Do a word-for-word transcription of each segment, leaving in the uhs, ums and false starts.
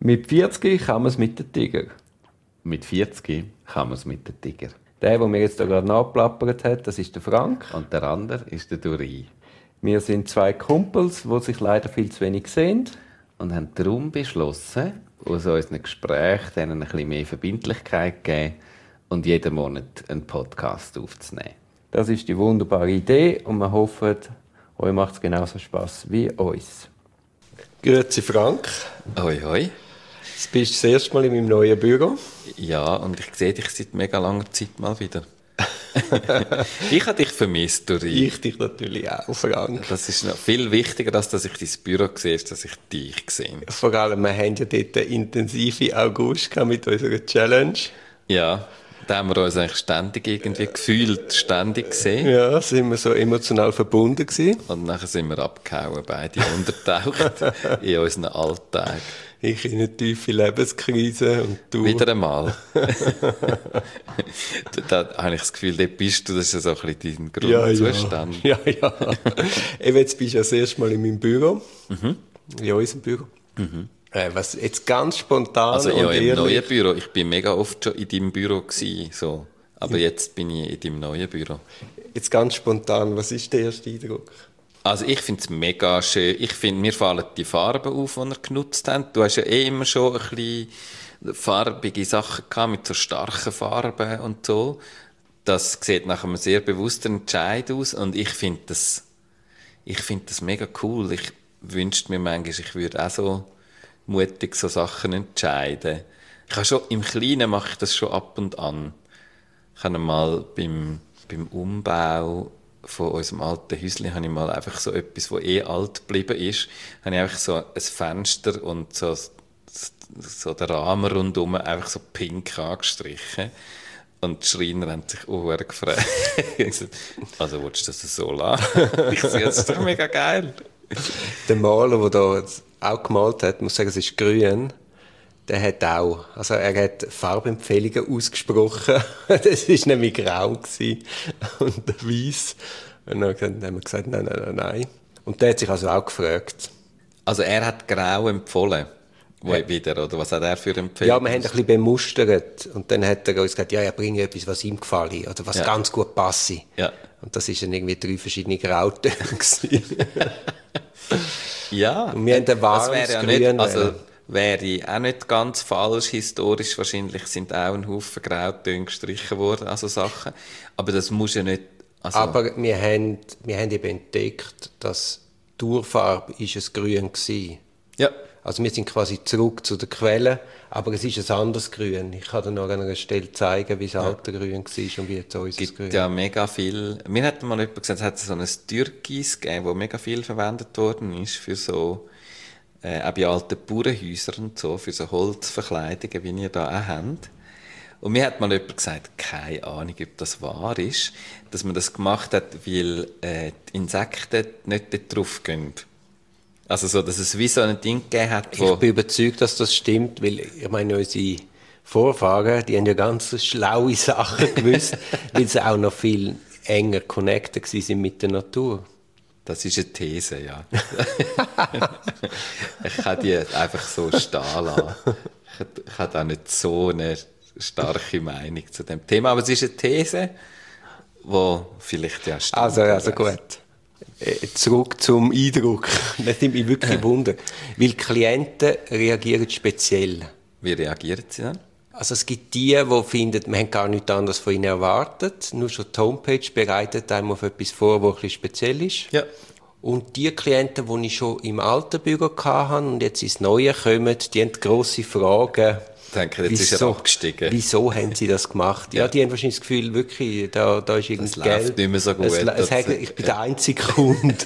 Mit vierzig kann man es mit dem Tiger. Mit vierzig kann man es mit dem Tiger. Der, der mir jetzt hier gerade nachplappert hat, das ist der Frank. Und der andere ist der Duri. Wir sind zwei Kumpels, die sich leider viel zu wenig sehen. Und haben darum beschlossen, aus unseren Gesprächen denen ein bisschen mehr Verbindlichkeit zu geben und jeden Monat einen Podcast aufzunehmen. Das ist die wunderbare Idee und wir hoffen, euch macht es genauso Spass wie uns. Grüezi Frank. Hoi, hoi. Jetzt bist du das erste Mal in meinem neuen Büro. Ja, und ich sehe dich seit mega langer Zeit mal wieder. Ich habe dich vermisst, Duri. Ich dich natürlich auch, Frank. Das ist noch viel wichtiger, als dass ich dein Büro sehe, als dass ich dich sehe. Vor allem, wir haben ja dort einen intensiven August mit unserer Challenge. Ja, da haben wir uns eigentlich ständig irgendwie gefühlt, ständig gesehen. Ja, sind wir so emotional verbunden gewesen. Und nachher sind wir abgehauen, beide untertaucht in unseren Alltag. Ich in eine tiefe Lebenskrise und du... Wieder einmal. Da habe ich das Gefühl, dort bist du, das ist ja so ein bisschen dein ja, Grundzustand. Ja, ja. ja. Eben, jetzt bist du ja das erste Mal in meinem Büro. Mhm. In unserem Büro. Mhm. Äh, was jetzt ganz spontan also und ja, im ehrlich... neuen Büro. Ich bin mega oft schon in deinem Büro gewesen, so. Aber jetzt bin ich in deinem neuen Büro. Jetzt ganz spontan, was ist der erste Eindruck? Also ich finde es mega schön. Ich finde, mir fallen die Farben auf, die ihr genutzt habt. Du hast ja eh immer schon ein bisschen farbige Sachen gehabt, mit so starken Farben und so. Das sieht nach einem sehr bewussten Entscheid aus und ich finde das, ich finde das mega cool. Ich wünschte mir manchmal, ich würde auch so mutig so Sachen entscheiden. Ich habe schon, im Kleinen mache ich das schon ab und an. Ich habe mal beim, beim Umbau von unserem alten Häuschen habe ich mal einfach so etwas, das eh alt geblieben ist, habe ich einfach so ein Fenster und so, so den Rahmen rundherum einfach so pink angestrichen. Und die Schreiner haben sich auch gefragt. Also, willst du das so lassen? Ich sehe, das ist doch mega geil. Der Maler, der da auch gemalt hat, muss sagen, es ist grün, der hat auch, also er hat Farbempfehlungen ausgesprochen. Das war nämlich grau gewesen und weiss. Und dann haben wir gesagt, nein, nein, nein, nein. Und der hat sich also auch gefragt. Also er hat grau empfohlen, ja. Wieder, oder was hat er für Empfehlungen? Ja, wir haben ein bisschen bemustert und dann hat er uns gesagt, ja, ja, bringe etwas, was ihm gefällt oder was ja. ganz gut passe. Ja. Und das waren dann irgendwie drei verschiedene Grautöne. Ja, und wir haben ein warmes ja Grün. Nicht, also wäre auch nicht ganz falsch, historisch wahrscheinlich sind auch ein Haufen Grautöne gestrichen worden, also Sachen. Aber das muss ja nicht... Also aber wir haben, wir haben eben entdeckt, dass die Urfarbe ist ein Grün war. Ja. Also wir sind quasi zurück zu der Quelle, aber es ist ein anderes Grün. Ich kann dir noch an einer Stelle zeigen, wie das alte ja. Grün war und wie jetzt unser Grün. Es gibt ja mega viel... Mir hat mal jemand gesagt, es hat so ein Türkis gegeben, das mega viel verwendet worden ist für so... Äh, auch bei alten Bauernhäusern und so, für so Holzverkleidungen, wie ihr da auch habt. Und mir hat mal jemand gesagt, keine Ahnung, ob das wahr ist, dass man das gemacht hat, weil äh, die Insekten nicht dort drauf gehen. Also so, dass es wie so ein Ding gegeben hat, wo... Ich bin überzeugt, dass das stimmt, weil ich meine, unsere Vorfahren, die haben ja ganz schlaue Sachen gewusst, weil sie auch noch viel enger connected waren mit der Natur. Das ist eine These, ja. Ich kann die einfach so stehen lassen. Ich habe auch nicht so eine starke Meinung zu dem Thema, aber es ist eine These, die vielleicht ja stimmt. Also, also gut. Zurück zum Eindruck. Das nimmt mich wirklich Wunder. Weil die Klienten reagieren speziell. Wie reagieren sie dann? Also es gibt die, die finden, wir haben gar nichts anderes von ihnen erwartet. Nur schon die Homepage bereitet einem auf etwas vor, was ein bisschen speziell ist. Ja. Und die Klienten, die ich schon im alten Büro hatte und jetzt ins Neue kommen, die haben grosse Fragen. Ich denke, jetzt wieso, ist er abgestiegen. Wieso haben sie das gemacht? Ja, ja, die haben wahrscheinlich das Gefühl, wirklich, da, da ist irgendein Geld. Das läuft nicht mehr so gut. Es, es hat, ich bin der einzige Kunde.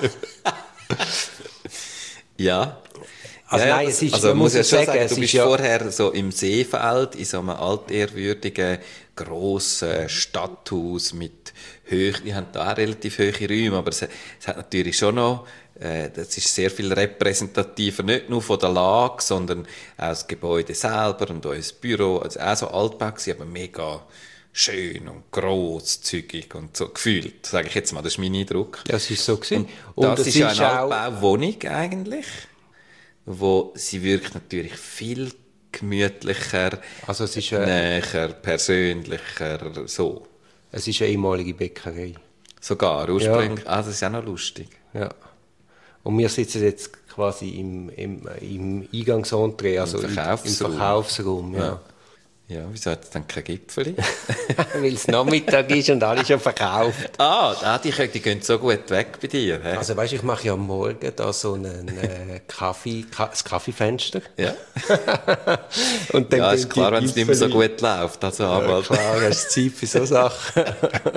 Ja. Also ja, nein, es ist, also man muss ja schon sagen, sagen, es du bist ist ja vorher so im Seefeld, in so einem altehrwürdigen, grossen Stadthaus mit hoch, die haben da auch relativ hohe Räume, aber es, es hat natürlich schon noch, äh, das ist sehr viel repräsentativer, nicht nur von der Lage, sondern auch das Gebäude selber und unser Büro, also auch so altbau gewesen, aber mega schön und grosszügig und so gefühlt, sage ich jetzt mal, das ist mein Eindruck. Ja, es ist so gewesen. Und, und das ist ja eine Altbauwohnung eigentlich. wo sie wirkt natürlich viel gemütlicher, Also es ist, äh, näher, persönlicher, so. es ist eine ehemalige Bäckerei. Sogar, ursprünglich. Ja. Ah, das ist auch noch lustig. Ja. Und wir sitzen jetzt quasi im, im, im Eingangsentrée, also Im Verkaufsraum. im Verkaufsraum. Ja. Ja. Ja, wieso hat es dann kein Gipfeli? Weil es Nachmittag ist und alle schon verkauft. ah, ah die, die gehen so gut weg bei dir. He? Also weißt, ich mache ja am Morgen da so einen äh, Kaffee, Ka das Kaffeefenster. Ja. Und dann ja, ist klar, wenn es nicht mehr so gut läuft. Also, ja, klar, hast du Zeit für so Sachen.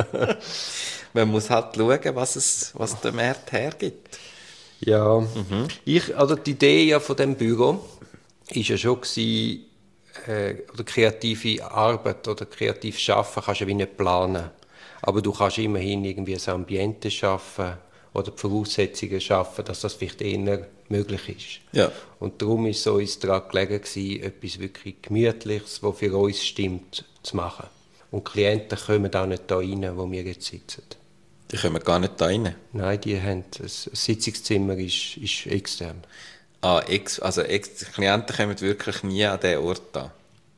Man muss halt schauen, was, es, was der Markt hergibt. Ja, mhm. ich, also die Idee ja von dem Büro war ja schon gewesen, äh, oder kreative Arbeit oder kreativ Schaffen kannst du ja wie nicht planen. Aber du kannst immerhin irgendwie ein Ambiente schaffen oder die Voraussetzungen schaffen, dass das vielleicht eher möglich ist. Ja. Und darum ist so uns daran gelegen gewesen, etwas wirklich Gemütliches, was für uns stimmt, zu machen. Und die Klienten kommen auch nicht da rein, wo wir jetzt sitzen. Die kommen gar nicht da rein? Nein, die haben, das Sitzungszimmer ist, ist extern. Ah, ex, also ex, die Klienten kommen wirklich nie an diesen Ort da?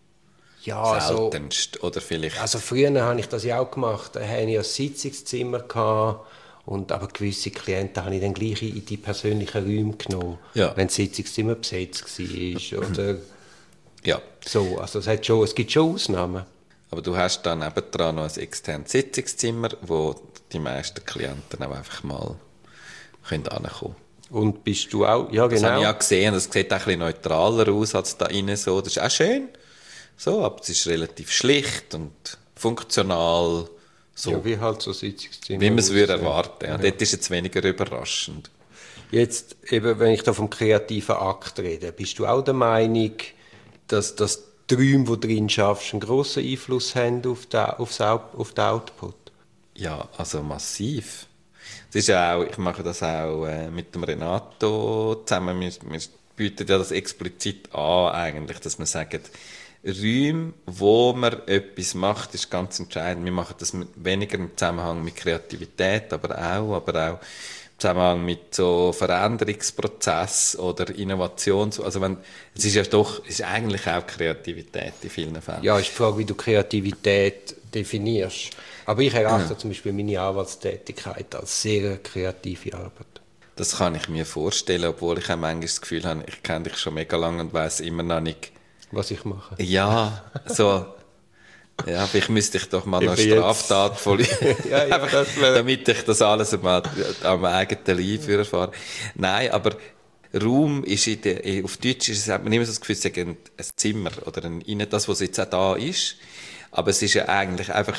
Ja, seltenst, also, oder vielleicht... Also früher habe ich das ja auch gemacht. Da hatte ich ein Sitzungszimmer gehabt, und aber gewisse Klienten habe ich dann gleich in die persönlichen Räume genommen, ja. wenn das Sitzungszimmer besetzt war. Oder ja. so. Also es, hat schon, es gibt schon Ausnahmen. Aber du hast dann nebendran noch ein externes Sitzungszimmer, wo die meisten Klienten auch einfach mal können hinkommen. Und bist du auch? Ja, genau. Das habe ich auch gesehen. Das sieht auch ein bisschen neutraler aus als da innen so. Das ist auch schön. So, aber es ist relativ schlicht und funktional. So. Ja, wie halt so Sitzungszimmer. Wie man es würde erwarten. Ja. Ja. Dort ist es weniger überraschend. Jetzt, eben, wenn ich da vom kreativen Akt rede, bist du auch der Meinung, dass, dass die Räume, die du drin schaffst, einen grossen Einfluss haben auf den, aufs, auf den Output? Ja, also massiv. Das ist ja auch, ich mache das auch äh, mit dem Renato zusammen. Wir, wir bieten ja das explizit an, eigentlich, dass wir sagen, Räume, wo man etwas macht, ist ganz entscheidend. Wir machen das mit, weniger im Zusammenhang mit Kreativität, aber auch, aber auch im Zusammenhang mit so Veränderungsprozess oder Innovation. Also wenn, es ist ja doch, es ist eigentlich auch Kreativität in vielen Fällen. Ja, ist die Frage, wie du Kreativität definierst. Aber ich erachte ja. zum Beispiel meine Anwaltstätigkeit als sehr kreative Arbeit. Das kann ich mir vorstellen, obwohl ich auch manchmal das Gefühl habe, ich kenne dich schon mega lange und weiss immer noch nicht, was ich mache. Ja, so. Ja, vielleicht müsste ich doch mal eine Straftat voll, ja, ja, einfach, damit ich das alles mal am eigenen Leib erfahre. Nein, aber Raum ist in der, auf Deutsch ist es, hat man immer so das Gefühl, es ist ein, ein Zimmer oder ein, das, was jetzt auch da ist. Aber es ist ja eigentlich einfach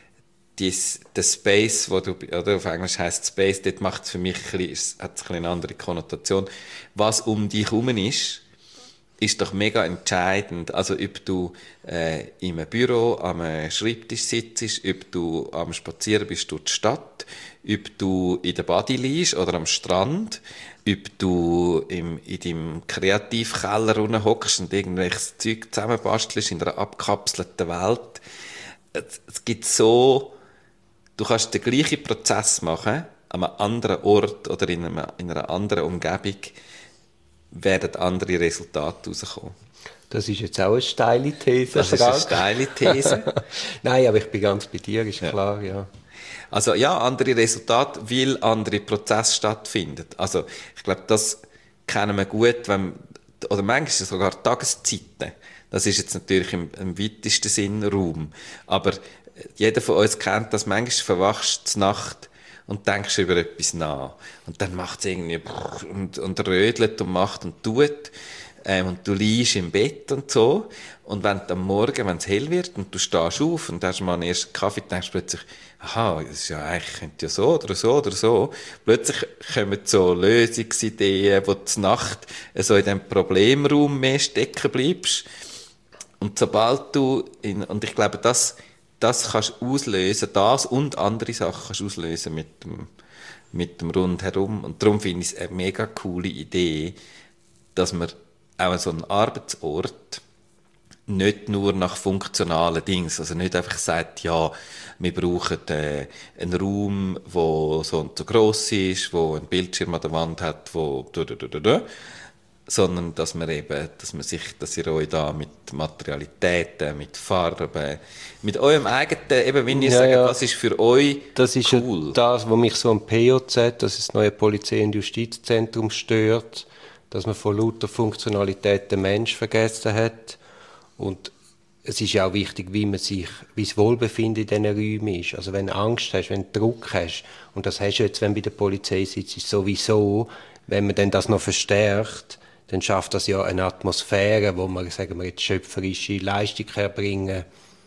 dies, der Space, wo du, oder auf Englisch heisst Space, dort macht es für mich ein bisschen, hat es eine andere Konnotation. Was um dich herum ist, ist doch mega entscheidend. Also, ob du äh, in einem Büro am Schreibtisch sitzt, ob du am Spazieren bist durch die Stadt, ob du in der Body liegst oder am Strand, ob du im, in deinem Kreativkeller hockst und irgendwelches Zeug zusammenbastelst in einer abgekapselten Welt. Es, es gibt so, du kannst den gleichen Prozess machen, an einem anderen Ort oder in, einem, in einer anderen Umgebung, werden andere Resultate rauskommen. Das ist jetzt auch eine steile These. Das ist eine steile These. Nein, aber ich bin ganz bei dir, ist ja. klar, ja. Also ja, andere Resultate, weil andere Prozesse stattfinden. Also ich glaube, das kennen wir gut, wenn, oder manchmal sogar Tageszeiten. Das ist jetzt natürlich im, im weitesten Sinn Raum. Aber jeder von uns kennt das, manchmal verwachst du Nacht und denkst über etwas nach. Und dann macht es irgendwie und, und rödelt und macht und tut. Ähm, und du liegst im Bett und so. Und wenn du am Morgen, wenn es hell wird und du stehst auf und hast mal einen ersten Kaffee, denkst du plötzlich, aha, das ist ja eigentlich, könnte ja so oder so oder so. Plötzlich kommen so Lösungsideen, wo du zur Nacht so in diesem Problemraum mehr stecken bleibst. Und sobald du, in, und ich glaube, das, das kannst du auslösen, das und andere Sachen kannst du auslösen mit dem, mit dem Rundherum. Und darum finde ich es eine mega coole Idee, dass man auch so einen Arbeitsort nicht nur nach funktionalen Dingen, also nicht einfach sagt, ja, wir brauchen äh, einen Raum, der so und so gross ist, wo ein Bildschirm an der Wand hat, wo sondern dass man eben, dass man sich, dass ihr euch da mit Materialitäten, mit Farben, mit eurem eigenen, eben wenn ihr Ja, sagt, ja. was ist für euch Das ist cool. ja das, was mich so am P J Z, das ist das neue Polizei- und Justizzentrum, stört, dass man von lauter Funktionalität den Mensch vergessen hat. Und es ist ja auch wichtig, wie man sich, wie das Wohlbefinden in diesen Räumen ist. Also wenn du Angst hast, wenn du Druck hast, und das hast du jetzt, wenn du bei der Polizei sitzt, ist sowieso, wenn man dann das noch verstärkt, dann schafft das ja eine Atmosphäre, wo man, sagen wir jetzt, schöpferische Leistung erbringen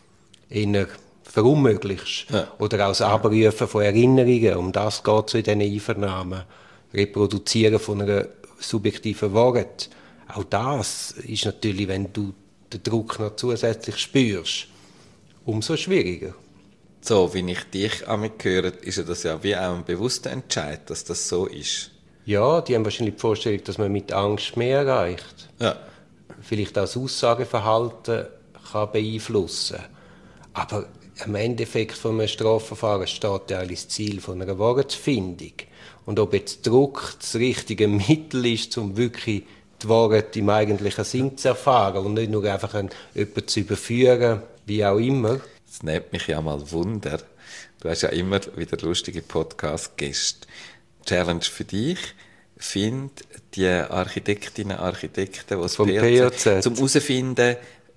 kann, eher verunmöglicht. Ja. Oder auch das Abrufen von Erinnerungen, um das geht es in diesen Einvernahmen. Reproduzieren von einer subjektiven Wort. Auch das ist natürlich, wenn du den Druck noch zusätzlich spürst, umso schwieriger. So, wie ich dich an höre, ist das ja wie auch ein bewusster Entscheid, dass das so ist. Ja, die haben wahrscheinlich die Vorstellung, dass man mit Angst mehr erreicht. Ja. Vielleicht auch das Aussageverhalten kann beeinflussen. Aber im Endeffekt von einem Strafverfahren steht ja das Ziel von einer Wortfindung. Und ob jetzt Druck das richtige Mittel ist, um wirklich die Worte im eigentlichen Sinn zu erfahren und nicht nur einfach einen, jemanden zu überführen, wie auch immer. Das nimmt mich ja mal Wunder. Du hast ja immer wieder lustige Podcast-Gäste. Challenge für dich. Find die Architektinnen und Architekten, die das Vom P P J J Z, Z. zum herausfinden,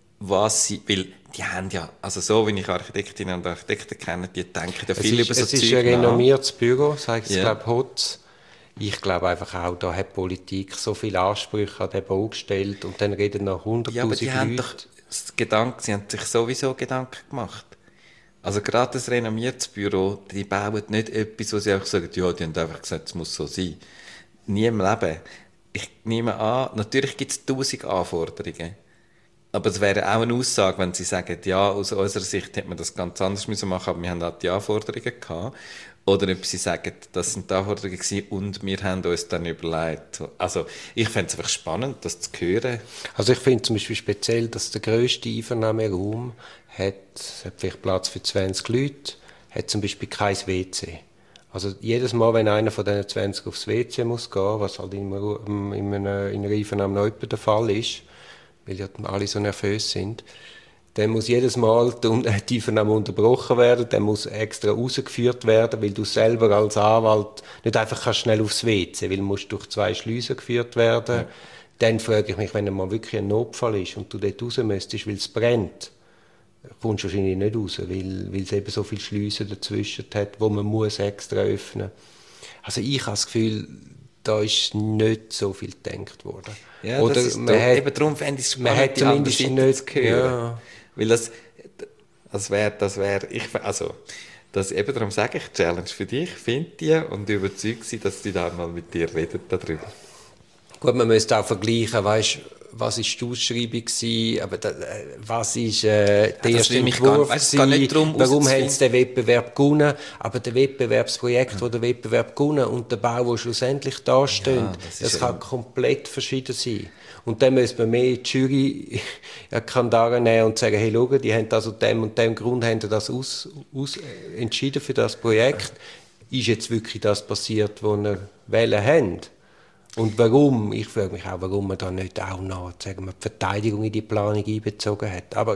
was sie, weil die haben ja, also so wie ich Architektinnen und Architekten kenne, die denken ja viel es über ist, so es Zeug ist ein nach. renommiertes Büro, sagt es, Ja. glaube Hotz. Ich glaube einfach auch, da hat Politik so viele Ansprüche an den Bau gestellt und dann reden noch Ja, aber hunderttausend die haben Leute. doch das Gedanken, sie haben sich sowieso Gedanken gemacht. Also gerade das renommiertes Büro, die bauen nicht etwas, wo sie einfach sagen, ja, die haben einfach gesagt, es muss so sein. Nie im Leben. Ich nehme an, natürlich gibt es tausend Anforderungen. Aber es wäre auch eine Aussage, wenn sie sagen, ja, aus unserer Sicht hätte man das ganz anders müssen machen, aber wir haben auch die Anforderungen gehabt. Oder ob sie sagen, das sind die Anforderungen gewesen und wir haben uns dann überlegt. Also, ich fände es einfach spannend, das zu hören. Also ich finde zum Beispiel speziell, dass der grösste Einvernahmeraum hat, es hat vielleicht Platz für zwanzig Leute, hat zum Beispiel kein W C. Also jedes Mal, wenn einer von diesen zwanzig aufs W C muss gehen, was halt in einer, in einer, in einer Einvernahme noch etwa der Fall ist, weil ja alle so nervös sind, dann muss jedes Mal die Einvernahme unterbrochen werden, dann muss extra rausgeführt werden, weil du selber als Anwalt nicht einfach kannst schnell aufs W C, weil du musst durch zwei Schleusen geführt werden. Ja. Dann frage ich mich, wenn mal wirklich ein Notfall ist und du dort raus müsstest, weil es brennt, kommst du wahrscheinlich nicht raus, weil, weil es eben so viele Schleusen dazwischen hat, wo man muss extra öffnen. Also ich habe das Gefühl, da ist nicht so viel gedacht worden. Ja, oder das ist man doch, hat, eben darum fände ich es man spannend, hat die andere zumindest Seite nicht zu hören. Ja. Weil das, das wäre, das wäre, ich, also, das eben darum sage ich, Challenge für dich, find die und überzeug sie, dass die dann mal mit dir reden darüber. Gut, man müsste auch vergleichen, weißt, was ist die Ausschreibung gewesen, aber da, was ist äh, der Ja, erste will mich Entwurf gar- weißt, es geht nicht darum, warum herauszufinden. haben sie den Wettbewerb gewonnen, aber der Wettbewerbsprojekt, wo der Wettbewerb gewonnen und der Bau, der schlussendlich da steht, Ja, das das, ist kann ja- komplett verschieden sein. Und dann müsste man mehr die Jury kann da nehmen und sagen, hey, schau, die haben das aus dem und dem Grund haben das aus, aus, entschieden für das Projekt. Ist jetzt wirklich das passiert, was wir wählen haben? Und warum? Ich frage mich auch, warum man da nicht auch noch, sagen wir, die Verteidigung in die Planung einbezogen hat. Aber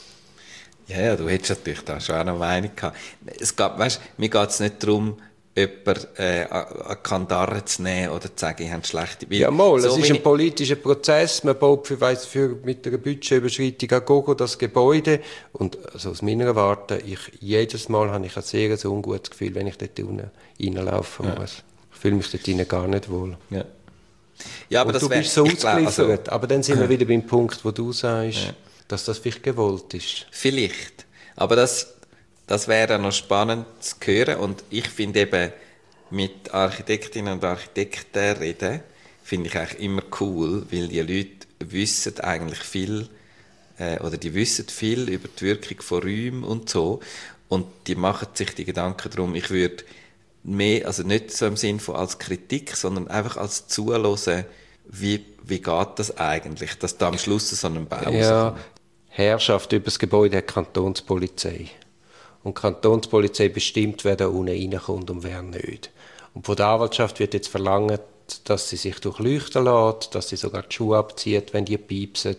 Ja, ja, du hättest natürlich da schon auch eine Meinung gehabt. Es geht, weißt, mir geht es nicht darum, jemanden äh, an Kandare zu nehmen oder zu sagen, ich habe schlechte... Weil ja, mal, so es ist wie ein ich- politischer Prozess. Man baut für, weiss, für mit einer Budgetüberschreitung an Gogo das Gebäude. Und also aus meiner Warte, ich, jedes Mal habe ich ein sehr ein ungutes Gefühl, wenn ich dort unten reinlaufen Ja. muss. Ich fühle mich dort drinnen gar nicht wohl. Ja. Ja, aber Und das du wär, bist so ich glaub, also, ausgeliefert. Aber dann sind wir wieder beim Punkt, wo du sagst, Ja. dass das vielleicht gewollt ist. Vielleicht. Aber das, das wäre noch spannend zu hören. Und ich finde eben, mit Architektinnen und Architekten reden, finde ich eigentlich immer cool, weil die Leute wissen eigentlich viel, äh, oder die wissen viel über die Wirkung von Räumen und so. Und die machen sich die Gedanken darum, ich würde mehr, also nicht so im Sinn von als Kritik, sondern einfach als Zuhören, wie, wie geht das eigentlich, dass da am Schluss so ein Bau Ja, rauskommt. Herrschaft über das Gebäude hat die Kantonspolizei. Und die Kantonspolizei bestimmt, wer da unten reinkommt und wer nicht. Und von der Anwaltschaft wird jetzt verlangt, dass sie sich durchleuchten lässt, dass sie sogar die Schuhe abzieht, wenn die piepsen.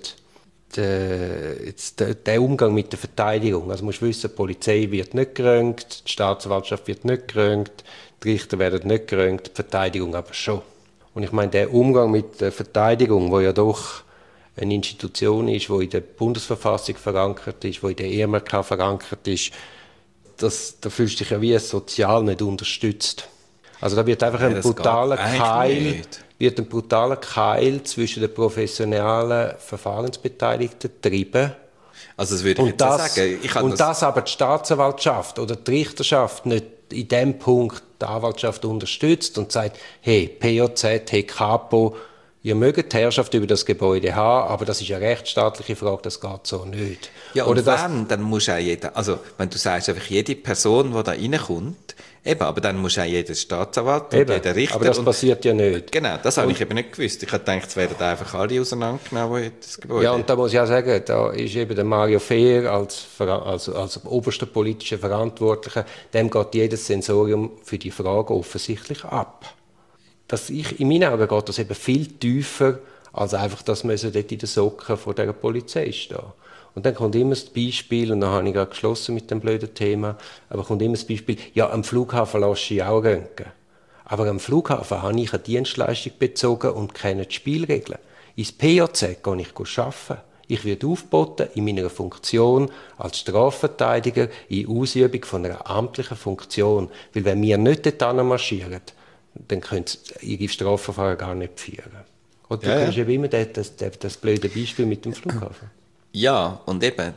Der, jetzt der, der Umgang mit der Verteidigung. Also musst wissen, die Polizei wird nicht gerönt, die Staatsanwaltschaft wird nicht gerönt, die Richter werden nicht gerönt, die Verteidigung aber schon. Und ich meine, der Umgang mit der Verteidigung, wo ja doch eine Institution ist, die in der Bundesverfassung verankert ist, die in der E M R K verankert ist, das, da fühlst du dich ja wie sozial nicht unterstützt. Also da wird einfach ja, ein brutaler Keil, wird ein brutaler Keil zwischen den professionellen Verfahrensbeteiligten getrieben. Also das würde ich und das, jetzt sagen. Ich und das, das aber die Staatsanwaltschaft oder die Richterschaft nicht in dem Punkt die Anwaltschaft unterstützt und sagt, hey, P J Z, hey, Kapo, ihr mögt die Herrschaft über das Gebäude haben, aber das ist eine rechtsstaatliche Frage, das geht so nicht. Ja, oder und wenn, dann muss auch jeder, also wenn du sagst, einfach jede Person, die da reinkommt, eben, aber dann muss auch jeder Staatsanwalt und eben, jeder Richter... aber das und, passiert ja nicht. Genau, das habe ich eben nicht gewusst. Ich habe gedacht, es werden einfach alle auseinandergenommen, die das Gebäude... Ja, und da muss ich auch sagen, da ist eben der Mario Fehr als, als, als oberster politischer Verantwortlicher, dem geht jedes Sensorium für die Frage offensichtlich ab. Dass ich, in meinen Augen geht das eben viel tiefer, als einfach, dass man dort in den Socken vor dieser Polizei stehen. Und dann kommt immer das Beispiel, und dann habe ich gerade geschlossen mit dem blöden Thema, aber kommt immer das Beispiel, ja, am Flughafen lasse ich auch röntgen. Aber am Flughafen habe ich eine Dienstleistung bezogen und kenne die Spielregeln. Ins P J Z gehe ich arbeiten. Ich werde aufgeboten in meiner Funktion als Strafverteidiger in Ausübung von einer amtlichen Funktion. Weil wenn wir nicht dort marschieren, dann können sie ihre Strafverfahren gar nicht führen. Und du ja, kennst ja immer das, das, das, das blöde Beispiel mit dem Flughafen. Ja, und eben,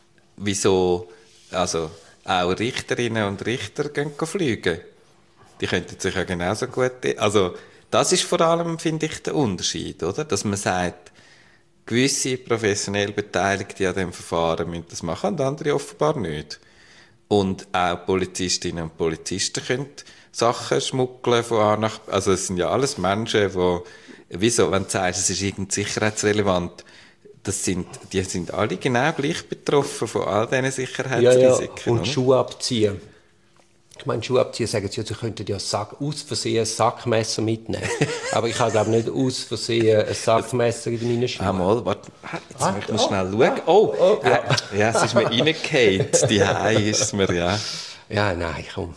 wieso, also auch Richterinnen und Richter gehen fliegen. Die könnten sich ja genauso gut, also das ist vor allem, finde ich, der Unterschied, oder? Dass man sagt, gewisse professionell Beteiligte an diesem Verfahren müssen das machen und andere offenbar nicht. Und auch Polizistinnen und Polizisten können Sachen schmuggeln von A nach B. Also es sind ja alles Menschen, die, wieso, wenn du sagst, es ist irgendwie sicherheitsrelevant, das sind, die sind alle genau gleich betroffen von all diesen Sicherheitsrisiken. Ja, ja. Und oder? Schuhe abziehen. Ich meine, Schuhe abziehen, sagen sie, sie könnten ja Sack, aus Versehen ein Sackmesser mitnehmen. Aber ich habe, glaube nicht aus Versehen ein Sackmesser in meinen Schuhen. Ah, mal, warte, jetzt ah, möchte ich oh, schnell schauen. Oh, oh ja. Äh, ja, es ist mir reingefallen. Die Hei ist es mir, ja. Ja, nein, komm.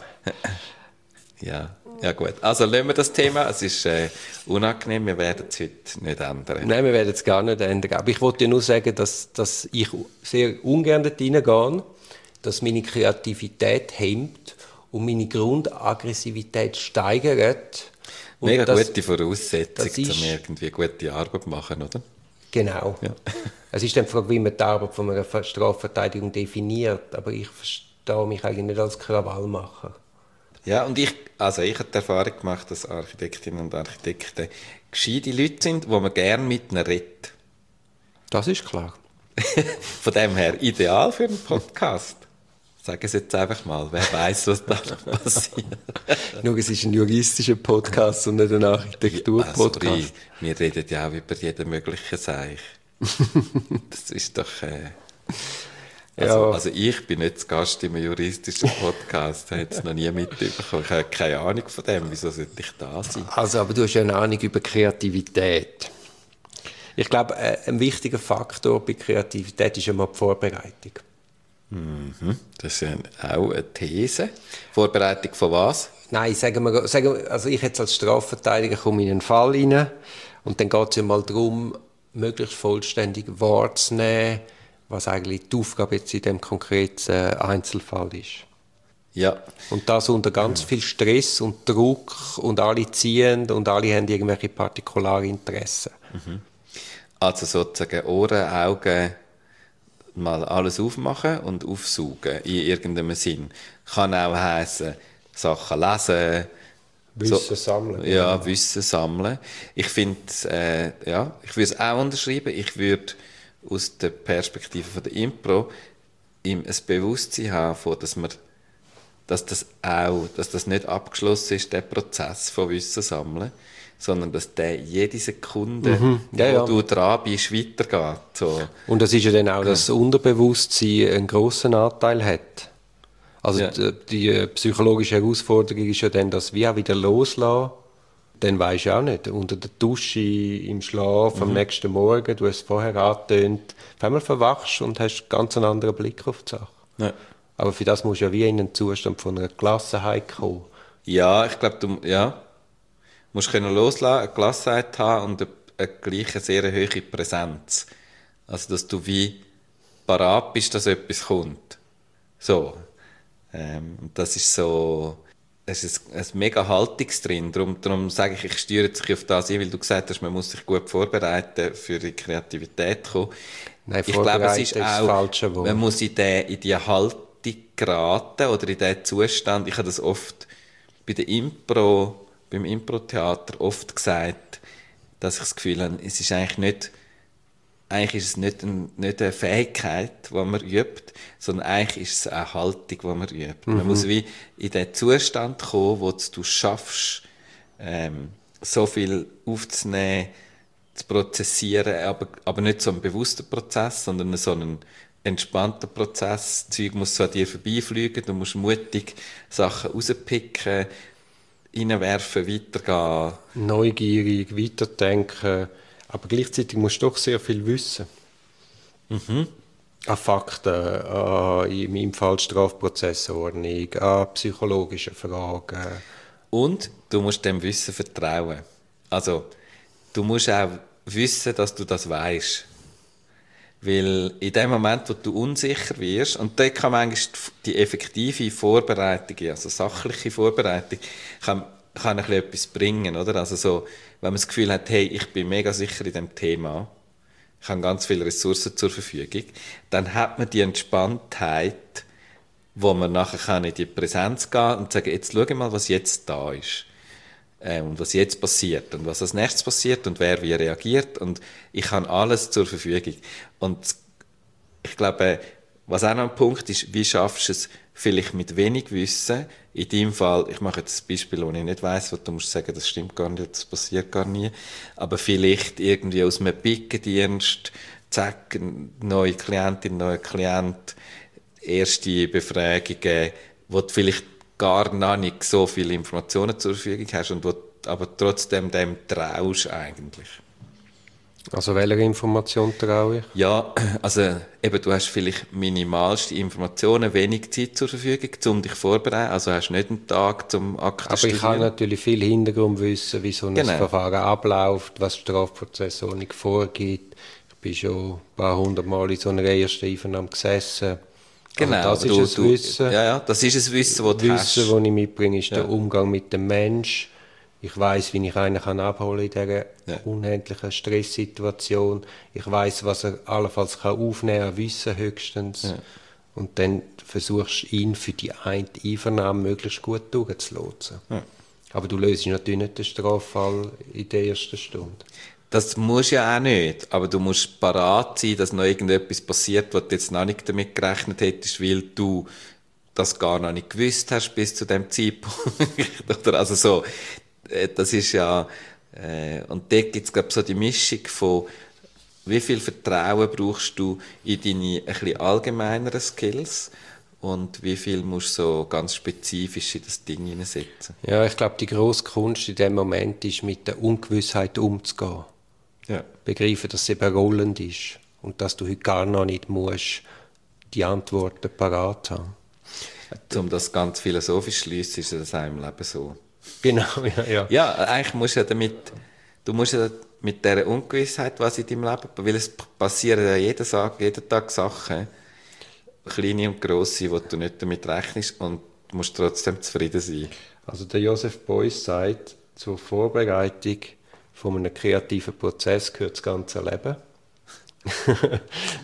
Ja. Ja gut, also lassen wir das Thema, es ist äh, unangenehm, wir werden es heute nicht ändern. Nein, wir werden es gar nicht ändern. Aber ich wollte nur sagen, dass, dass ich sehr ungern dort reingehe, dass meine Kreativität hemmt und meine Grundaggressivität steigert. Und mega das, gute Voraussetzung, ist, um irgendwie gute Arbeit zu machen, oder? Genau. Ja. Es ist dann die Frage, wie man die Arbeit von einer Strafverteidigung definiert, aber ich verstehe mich eigentlich nicht als Krawallmacher. Ja, und ich, also ich habe die Erfahrung gemacht, dass Architektinnen und Architekten gescheite Leute sind, die man gerne mit ihnen redet. Das ist klar. Von dem her ideal für einen Podcast. Sag es jetzt einfach mal, wer weiß, was da noch passiert. Nur, es ist ein juristischer Podcast und nicht ein Architektur-Podcast. Also, wir reden ja auch über jeden möglichen Seich. Das ist doch... Äh, Also, ja. also ich bin nicht zu Gast in einem juristischen Podcast, da hat es noch nie mitbekommen. Ich habe keine Ahnung von dem, wieso sollte ich da sein? Also, aber du hast ja eine Ahnung über Kreativität. Ich glaube, ein wichtiger Faktor bei Kreativität ist immer die Vorbereitung. Mhm. Das ist ja auch eine These. Vorbereitung von was? Nein, sagen wir, sagen wir, also ich jetzt als Strafverteidiger komme in einen Fall rein und dann geht es ja mal darum, möglichst vollständig wahrzunehmen, was eigentlich die Aufgabe jetzt in dem konkreten Einzelfall ist. Ja. Und das unter ganz viel Stress und Druck und alle ziehen und alle haben irgendwelche Partikularinteressen. Mhm. Also sozusagen Ohren, Augen, mal alles aufmachen und aufsaugen in irgendeinem Sinn. Kann auch heissen, Sachen lesen, Wissen so, sammeln. Ja, ja, Wissen sammeln. Ich finde, äh, ja, ich würde es auch unterschreiben. Ich würde aus der Perspektive von der Impro ihm ein Bewusstsein haben, dass man, dass das auch, dass das nicht abgeschlossen ist, der Prozess von Wissen sammeln, sondern dass der jede Sekunde, mhm. ja, wo ja. du dran bist, weitergeht. So. Und das ist ja dann auch, dass das Unterbewusstsein einen grossen Anteil hat. Also ja. die, die psychologische Herausforderung ist ja dann, das wie auch wieder loslassen Dann weisst du auch nicht, unter der Dusche, im Schlaf, mhm. am nächsten Morgen, du hast es vorher angetönt, auf einmal verwachst und hast ganz einen anderen Blick auf die Sache. Ja. Aber für das musst du ja wie in einen Zustand von einer Gelassenheit kommen. Ja, ich glaube, du ja, musst können loslassen, eine Gelassenheit haben und eine, eine gleiche sehr hohe Präsenz. Also, dass du wie parat bist, dass etwas kommt. So. Ähm, das ist so, es ist ein, ein mega Haltungs drin. Darum, darum sage ich, ich steuere sich auf das ein, weil du gesagt hast, man muss sich gut vorbereiten, für die Kreativität zu kommen. Nein, ich glaube, es ist auch, falsche Wort. Man muss in die, in die Haltung geraten oder in diesen Zustand. Ich habe das oft bei der Impro, beim Impro-Theater oft gesagt, dass ich das Gefühl habe, es ist eigentlich nicht, eigentlich ist es nicht, ein, nicht eine Fähigkeit, die man übt, sondern eigentlich ist es eine Haltung, die man übt. Mhm. Man muss wie in den Zustand kommen, wo du schaffst, ähm, so viel aufzunehmen, zu prozessieren, aber, aber nicht so ein bewusster Prozess, sondern so ein entspannter Prozess. Das Zeug muss so an dir vorbeifliegen, du musst mutig Sachen rauspicken, reinwerfen, weitergehen. Neugierig, weiterdenken, aber gleichzeitig musst du doch sehr viel wissen. Mhm. An Fakten, an, in meinem Fall Strafprozessordnung, an psychologischen Fragen. Und du musst dem Wissen vertrauen. Also, du musst auch wissen, dass du das weisst. Weil in dem Moment, wo du unsicher wirst, und da kann manchmal die effektive Vorbereitung, also sachliche Vorbereitung, kann, kann ein bisschen etwas bringen, oder? Also so, wenn man das Gefühl hat, hey, ich bin mega sicher in dem Thema, ich habe ganz viele Ressourcen zur Verfügung, dann hat man die Entspanntheit, wo man nachher kann in die Präsenz gehen und sagen, jetzt schau mal, was jetzt da ist. Und was jetzt passiert und was als nächstes passiert und wer wie reagiert und ich habe alles zur Verfügung. Und ich glaube, was auch noch ein Punkt ist, wie schaffst du es vielleicht mit wenig Wissen, in deinem Fall, ich mache jetzt ein Beispiel, wo ich nicht weiss, wo du musst sagen, das stimmt gar nicht, das passiert gar nie, aber vielleicht irgendwie aus einem Pickendienst, zack, neue Klientin, neuer Klient, erste Befragungen, wo du vielleicht gar noch nicht so viele Informationen zur Verfügung hast und wo, aber trotzdem dem traust eigentlich. Also welcher Information traue ich? Ja, also eben, du hast vielleicht minimalste Informationen, wenig Zeit zur Verfügung, um dich vorzubereiten, also hast nicht einen Tag zum Akten Aber studieren. Ich habe natürlich viel Hintergrundwissen, wie so ein genau. Verfahren abläuft, was die Strafprozessordnung vorgibt. Ich bin schon ein paar hundert Mal in so einer ersten Einvernahme gesessen. Genau, also das ist du, ein Wissen. Ja, ja, das ist ein Wissen, das du Wissen, hast. das ich mitbringe, ist ja. der Umgang mit dem Menschen. Ich weiss, wie ich einen kann abholen in dieser ja. unendlichen Stresssituation. Ich weiss, was er allenfalls kann aufnehmen kann, Wissen höchstens. Ja. Und dann versuchst du ihn für die eine Einvernahme möglichst gut durchzulotsen. Ja. Aber du löst natürlich nicht den Straffall in der ersten Stunde. Das musst du ja auch nicht, aber du musst parat sein, dass noch irgendetwas passiert, was du jetzt noch nicht damit gerechnet hättest, weil du das gar noch nicht gewusst hast bis zu dem Zeitpunkt. Oder also so, das ist ja, äh, und dort gibt es, glaube ich, so die Mischung von, wie viel Vertrauen brauchst du in deine ein bisschen allgemeineren Skills und wie viel musst du so ganz spezifisch in das Ding hineinsetzen. Ja, ich glaube, die grosse Kunst in dem Moment ist, mit der Ungewissheit umzugehen. Ja. Begreifen, dass es eben rollend ist und dass du heute gar noch nicht musst die Antworten parat haben. Um das ganz philosophisch zu schliessen, ist das auch im Leben so. Genau, ja, ja. Ja, eigentlich musst du ja damit, du musst ja mit dieser Ungewissheit, was in deinem Leben, weil es passieren ja jeden Tag, jeden Tag Sachen, kleine und grosse, wo du nicht damit rechnest und du musst trotzdem zufrieden sein. Also der Joseph Beuys sagt, zur Vorbereitung von einem kreativen Prozess gehört das ganze Leben. Er hat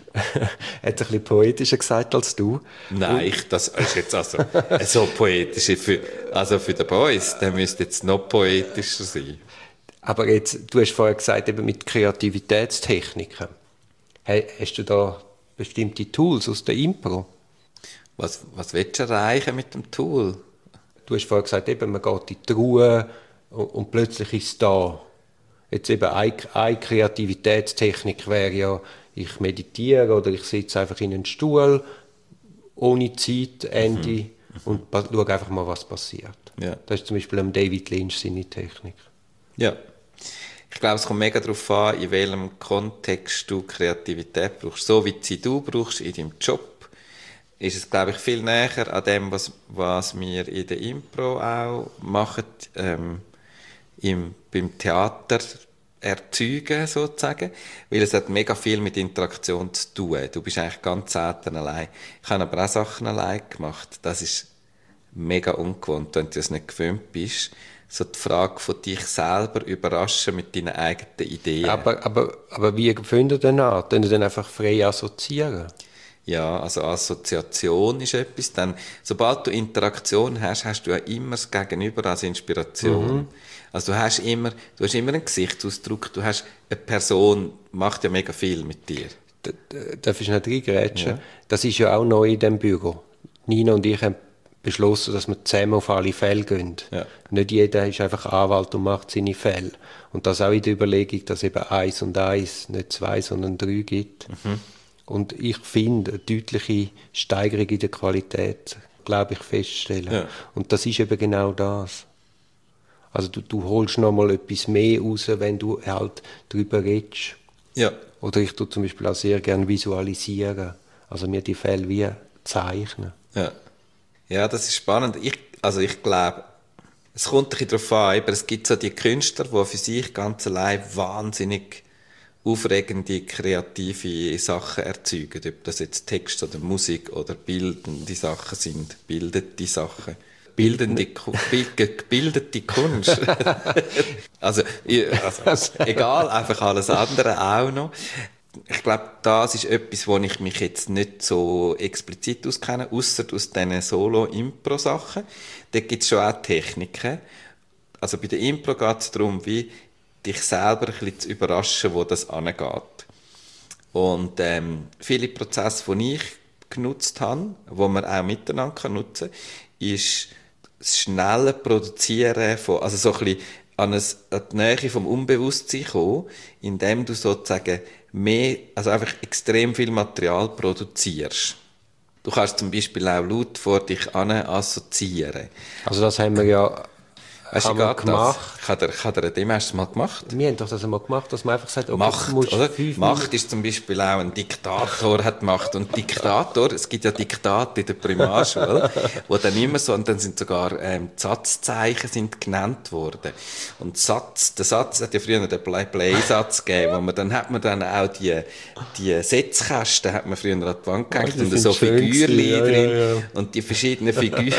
es ein bisschen poetischer gesagt als du. Nein, ich, das ist jetzt also so poetisch. Für, also für den Beuys, der müsste jetzt noch poetischer sein. Aber jetzt, du hast vorher gesagt, eben mit Kreativitätstechniken. Hast du da bestimmte Tools aus der Impro? Was, was willst du erreichen mit dem Tool? Du hast vorher gesagt, eben, man geht in die Ruhe und, und plötzlich ist es da. Jetzt eben eine, eine Kreativitätstechnik wäre ja, ich meditiere oder ich sitze einfach in einen Stuhl, ohne Zeit, Ende, mhm. und schaue einfach mal, was passiert. Ja. Das ist zum Beispiel am David Lynch seine Technik. Ja. Ich glaube, es kommt mega darauf an, in welchem Kontext du Kreativität brauchst. So wie sie du brauchst in deinem Job, ist es, glaube ich, viel näher an dem, was, was wir in der Impro auch machen, ähm, im, beim Theater erzeugen, sozusagen. Weil es hat mega viel mit Interaktion zu tun. Du bist eigentlich ganz selten allein. Ich habe aber auch Sachen allein gemacht. Das ist mega ungewohnt, wenn du das nicht gewöhnt bist. So die Frage von dich selber überraschen mit deinen eigenen Ideen. Aber, aber, aber wie findet ihr denn an? Könnt ihr dann einfach frei assoziieren? Ja, also Assoziation ist etwas. Dann, sobald du Interaktion hast, hast du ja immer das Gegenüber als Inspiration. Mhm. Also du hast immer, du hast immer einen Gesichtsausdruck, du hast eine Person, macht ja mega viel mit dir. D- d- Darf ich nicht reingrätschen? Ja. Das ist ja auch neu in diesem Büro. Nina und ich haben beschlossen, dass wir zusammen auf alle Fälle gehen. Ja. Nicht jeder ist einfach Anwalt und macht seine Fälle. Und das auch in der Überlegung, dass eben eins und eins, nicht zwei, sondern drei gibt. Mhm. Und ich finde, eine deutliche Steigerung in der Qualität, glaube ich, feststellen. Ja. Und das ist eben genau das. Also du, du holst noch mal etwas mehr raus, wenn du halt darüber redest. Ja. Oder ich tue zum Beispiel auch sehr gerne visualisieren. Also mir die Fälle wie zeichnen. Ja. Ja, das ist spannend. Ich, also ich glaube, es kommt ein bisschen darauf an, aber es gibt so die Künstler, die für sich ganz allein wahnsinnig aufregende, kreative Sachen erzeugen. Ob das jetzt Text oder Musik oder bildende Sachen sind. Bildete Sachen. Bildende, gebildete Kunst. also, also, egal, einfach alles andere auch noch. Ich glaube, das ist etwas, wo ich mich jetzt nicht so explizit auskenne, ausser aus diesen Solo-Impro-Sachen. Da gibt es schon auch Techniken. Also bei der Impro geht es darum, wie dich selber ein bisschen zu überraschen, wo das angeht. Und ähm, viele Prozesse, die ich genutzt habe, die man auch miteinander nutzen kann, ist das schnelle Produzieren von, also so ein bisschen an, ein, an die Nähe vom Unbewusstsein kommen, indem du sozusagen mehr, also einfach extrem viel Material produzierst. Du kannst zum Beispiel auch laut vor dich an assoziieren. Also das haben wir ja Weißt du, haben wir geht gemacht. Das? Ich habe dir, ich habe dir dem erst mal gemacht. Wir haben doch das einmal gemacht, dass man einfach sagt, okay, Macht, du musst oder? fünf Macht ist zum Beispiel auch ein Diktator hat gemacht. Und Diktator, es gibt ja Diktate in der Primarschule, wo dann immer so, und dann sind sogar ähm, Satzzeichen sind genannt worden. Und Satz, der Satz hat ja früher den Play-Play-Satz gegeben, wo man dann hat man dann auch die, die Setzkästen hat man früher an die Wand gehängt oh, und so Figürchen ja, drin. ja, ja. Und die verschiedenen Figürchen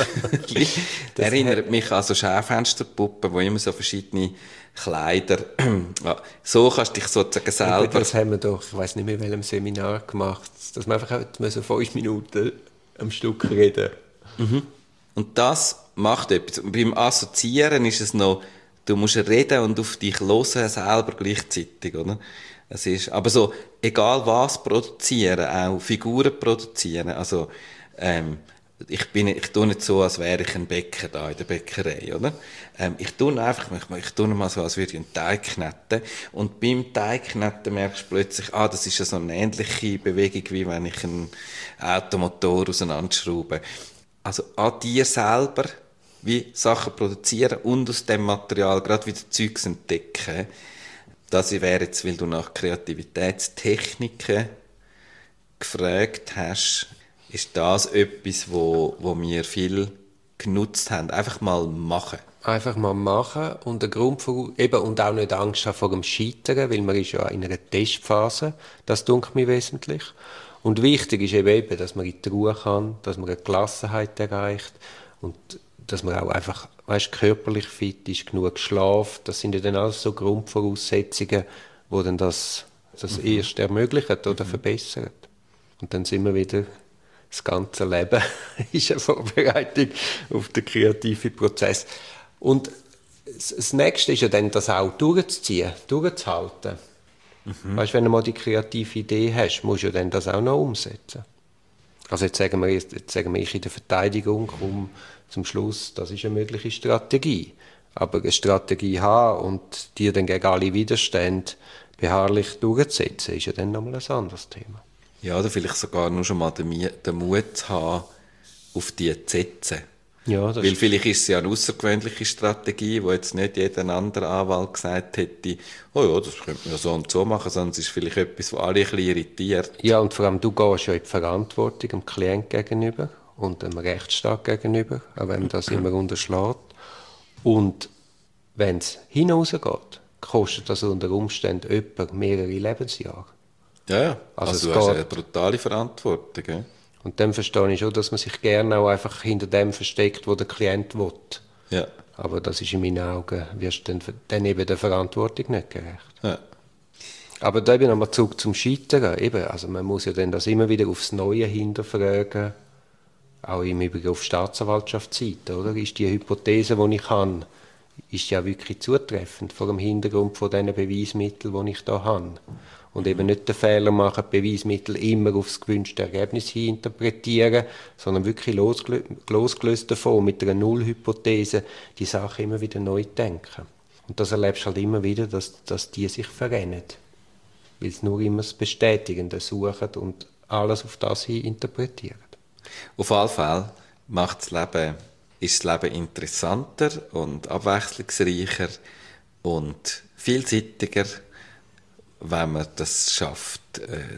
erinnert mich an so Schaufensterpuppen, wo immer so verschiedene Kleider. Ja, so kannst du dich sozusagen selber. Das haben wir doch, ich weiss nicht mehr, in welchem Seminar gemacht, dass wir einfach so fünf Minuten am Stück reden. Mhm. Und das macht etwas. Und beim Assoziieren ist es noch, du musst reden und auf dich hören selber gleichzeitig, oder? Es ist, aber so, egal was produzieren, auch Figuren produzieren, also, ähm, ich bin, ich tue nicht so, als wäre ich ein Bäcker da in der Bäckerei, oder? Ähm, ich tue einfach, ich, ich tue mal so, als würde ich einen Teig kneten. Und beim Teig kneten merkst du plötzlich, ah, das ist ja so eine ähnliche Bewegung, wie wenn ich einen Automotor auseinanderschraube. Also an dir selber, wie Sachen produzieren und aus dem Material gerade wieder Zeugs entdecken. Das wäre jetzt, weil du nach Kreativitätstechniken gefragt hast, ist das etwas, wo, wo wir viel genutzt haben. Einfach mal machen. Einfach mal machen und, der Grund für, eben, und auch nicht Angst haben vor dem Scheitern, weil man ist ja in einer Testphase. Das dunkelt mir wesentlich. Und wichtig ist eben, dass man in die Ruhe kann, dass man eine Gelassenheit erreicht und dass man auch einfach, weißt, körperlich fit ist, genug Schlaf. Das sind ja dann alles so Grundvoraussetzungen, die dann das, das mhm. erst ermöglichen oder mhm. verbessern. Und dann sind wir wieder, das ganze Leben ist eine Vorbereitung auf den kreativen Prozess. Und das Nächste ist ja dann, das auch durchzuziehen, durchzuhalten. Mhm. Weißt, wenn du mal die kreative Idee hast, musst du ja dann das auch noch umsetzen. Also jetzt sagen wir, jetzt sagen wir ich in der Verteidigung, um zum Schluss, das ist eine mögliche Strategie. Aber eine Strategie haben und dir dann gegen alle Widerstände beharrlich durchzusetzen, ist ja dann nochmal ein anderes Thema. Ja, oder vielleicht sogar nur schon mal den, den Mut zu haben, auf die zu setzen. Ja, das Weil ist- vielleicht ist es ja eine außergewöhnliche Strategie, wo jetzt nicht jeder andere Anwalt gesagt hätte, oh ja, das könnte man ja so und so machen, sondern es ist vielleicht etwas, was alle ein bisschen irritiert. Ja, und vor allem, du gehst ja in die Verantwortung dem Klient gegenüber und dem Rechtsstaat gegenüber, auch wenn man das immer unterschlägt. Und wenn es hinausgeht, kostet das unter Umständen etwa mehrere Lebensjahre. Ja, ja. Also Also, es du hast geht- eine brutale Verantwortung. Gell? Und dann verstehe ich schon, dass man sich gerne auch einfach hinter dem versteckt, wo der Klient will. Ja. Aber das ist in meinen Augen, wirst du dann, dann eben der Verantwortung nicht gerecht. Ja. Aber da eben nochmal zurück zum Scheitern. Eben, also man muss ja dann das immer wieder aufs Neue hinterfragen, auch im Übrigen auf Staatsanwaltschaftsseite, oder? Ist die Hypothese, die ich habe, ist ja wirklich zutreffend vor dem Hintergrund von diesen Beweismitteln, die ich da habe. Und eben nicht den Fehler machen, die Beweismittel immer aufs gewünschte Ergebnis hin interpretieren, sondern wirklich losgelöst, losgelöst davon, mit einer Nullhypothese, die Sache immer wieder neu denken. Und das erlebst du halt immer wieder, dass, dass die sich verrennen. Weil sie nur immer das Bestätigende suchen und alles auf das hin interpretieren. Auf alle Fälle macht das Leben, ist das Leben interessanter und abwechslungsreicher und vielseitiger, wenn man das schafft, äh,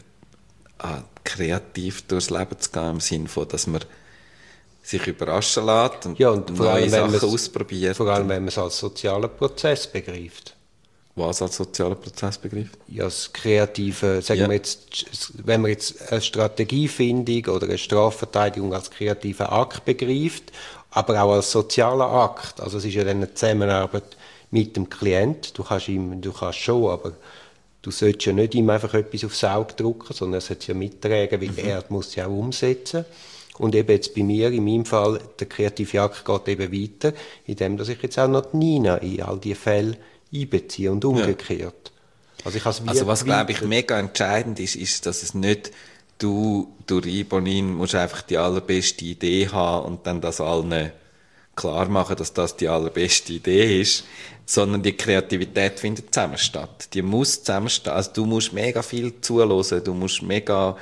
kreativ durchs Leben zu gehen, im Sinne von, dass man sich überraschen lässt und, Ja, und vor neue allem, wenn Sachen man's- ausprobiert. Vor allem, wenn man es als sozialen Prozess begreift. Was als sozialer Prozess begreift? Ja, das kreative, sagen Ja. wir jetzt, wenn man jetzt eine Strategiefindung oder eine Strafverteidigung als kreativen Akt begreift, aber auch als sozialer Akt. Also es ist ja dann eine Zusammenarbeit mit dem Klient. Du kannst ihm, du kannst schon, aber du solltest ja nicht ihm einfach etwas aufs Auge drücken, sondern er sollte es ja mittragen, weil er muss es ja auch umsetzen. Und eben jetzt bei mir, in meinem Fall, der kreative Akt geht eben weiter, indem dass ich jetzt auch noch die Nina in all diese Fälle einbeziehe und umgekehrt. Also, ich has wie Also was, glaube ich, erweitert. mega entscheidend ist, ist, dass es nicht du durch Ibonin musst einfach die allerbeste Idee haben und dann das allen klar machen, dass das die allerbeste Idee ist, sondern die Kreativität findet zusammen statt. Die muss zusammen statt. Also du musst mega viel zuhören, du musst mega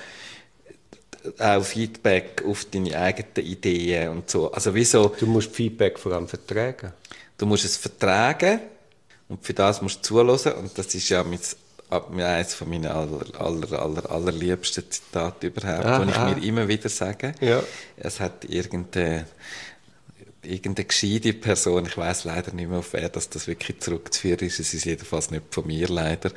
auch Feedback auf deine eigenen Ideen und so. Also wieso? Du musst Feedback vor allem vertragen. Du musst es vertragen und für das musst du zuhören und das ist ja mein, eines von meinen aller, aller, aller, allerliebsten Zitate überhaupt, Ah, die ich ah. mir immer wieder sage. Ja. Es hat irgendeine, irgendeine gescheite Person, ich weiß leider nicht mehr, auf wer das, das wirklich zurückzuführen ist, es ist jedenfalls nicht von mir leider,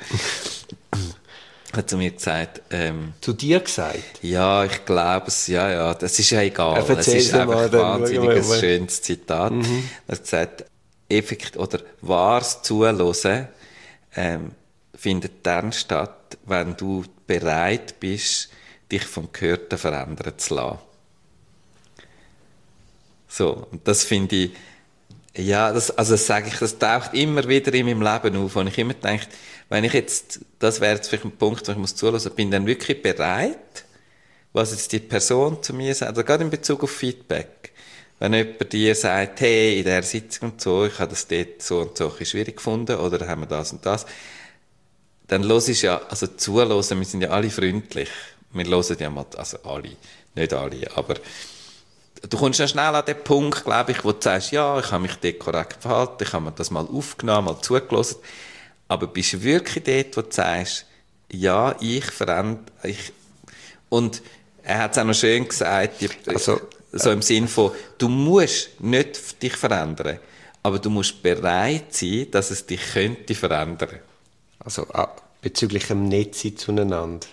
hat zu mir gesagt, ähm, Zu dir gesagt? ja, ich glaube es, ja, ja, das ist ja egal. Ja, Es erzähl's ist mir einfach mal, ein dann wahnsinnig schauen wir ein mal. schönes Zitat. Mhm. Er hat gesagt, effekt, oder wahres Zuhören ähm, findet dann statt, wenn du bereit bist, dich vom Gehörten verändern zu lassen. So, und das finde ich, ja, das, also das sage ich, das taucht immer wieder in meinem Leben auf, und ich immer denke, wenn ich jetzt, das wäre jetzt vielleicht ein Punkt, wo ich muss zuhören, bin dann wirklich bereit, was jetzt die Person zu mir sagt, oder gerade in Bezug auf Feedback. Wenn jemand dir sagt, hey, in dieser Sitzung und so, ich habe das dort so und so ein bisschen schwierig gefunden, oder haben wir das und das, dann los ist ja, also zuhören, wir sind ja alle freundlich. Wir hören ja mal, also alle, nicht alle, aber du kommst ja schnell an den Punkt, glaube ich, wo du sagst, ja, ich habe mich dort korrekt verhalten, ich habe mir das mal aufgenommen, mal zugelassen, aber bist du wirklich dort, wo du sagst, ja, ich verändere, ich, und er hat es auch noch schön gesagt, die, Also, so im Sinn von, du musst nicht dich verändern, aber du musst bereit sein, dass es dich könnte verändern. Also ah, bezüglich dem Netzen zueinander.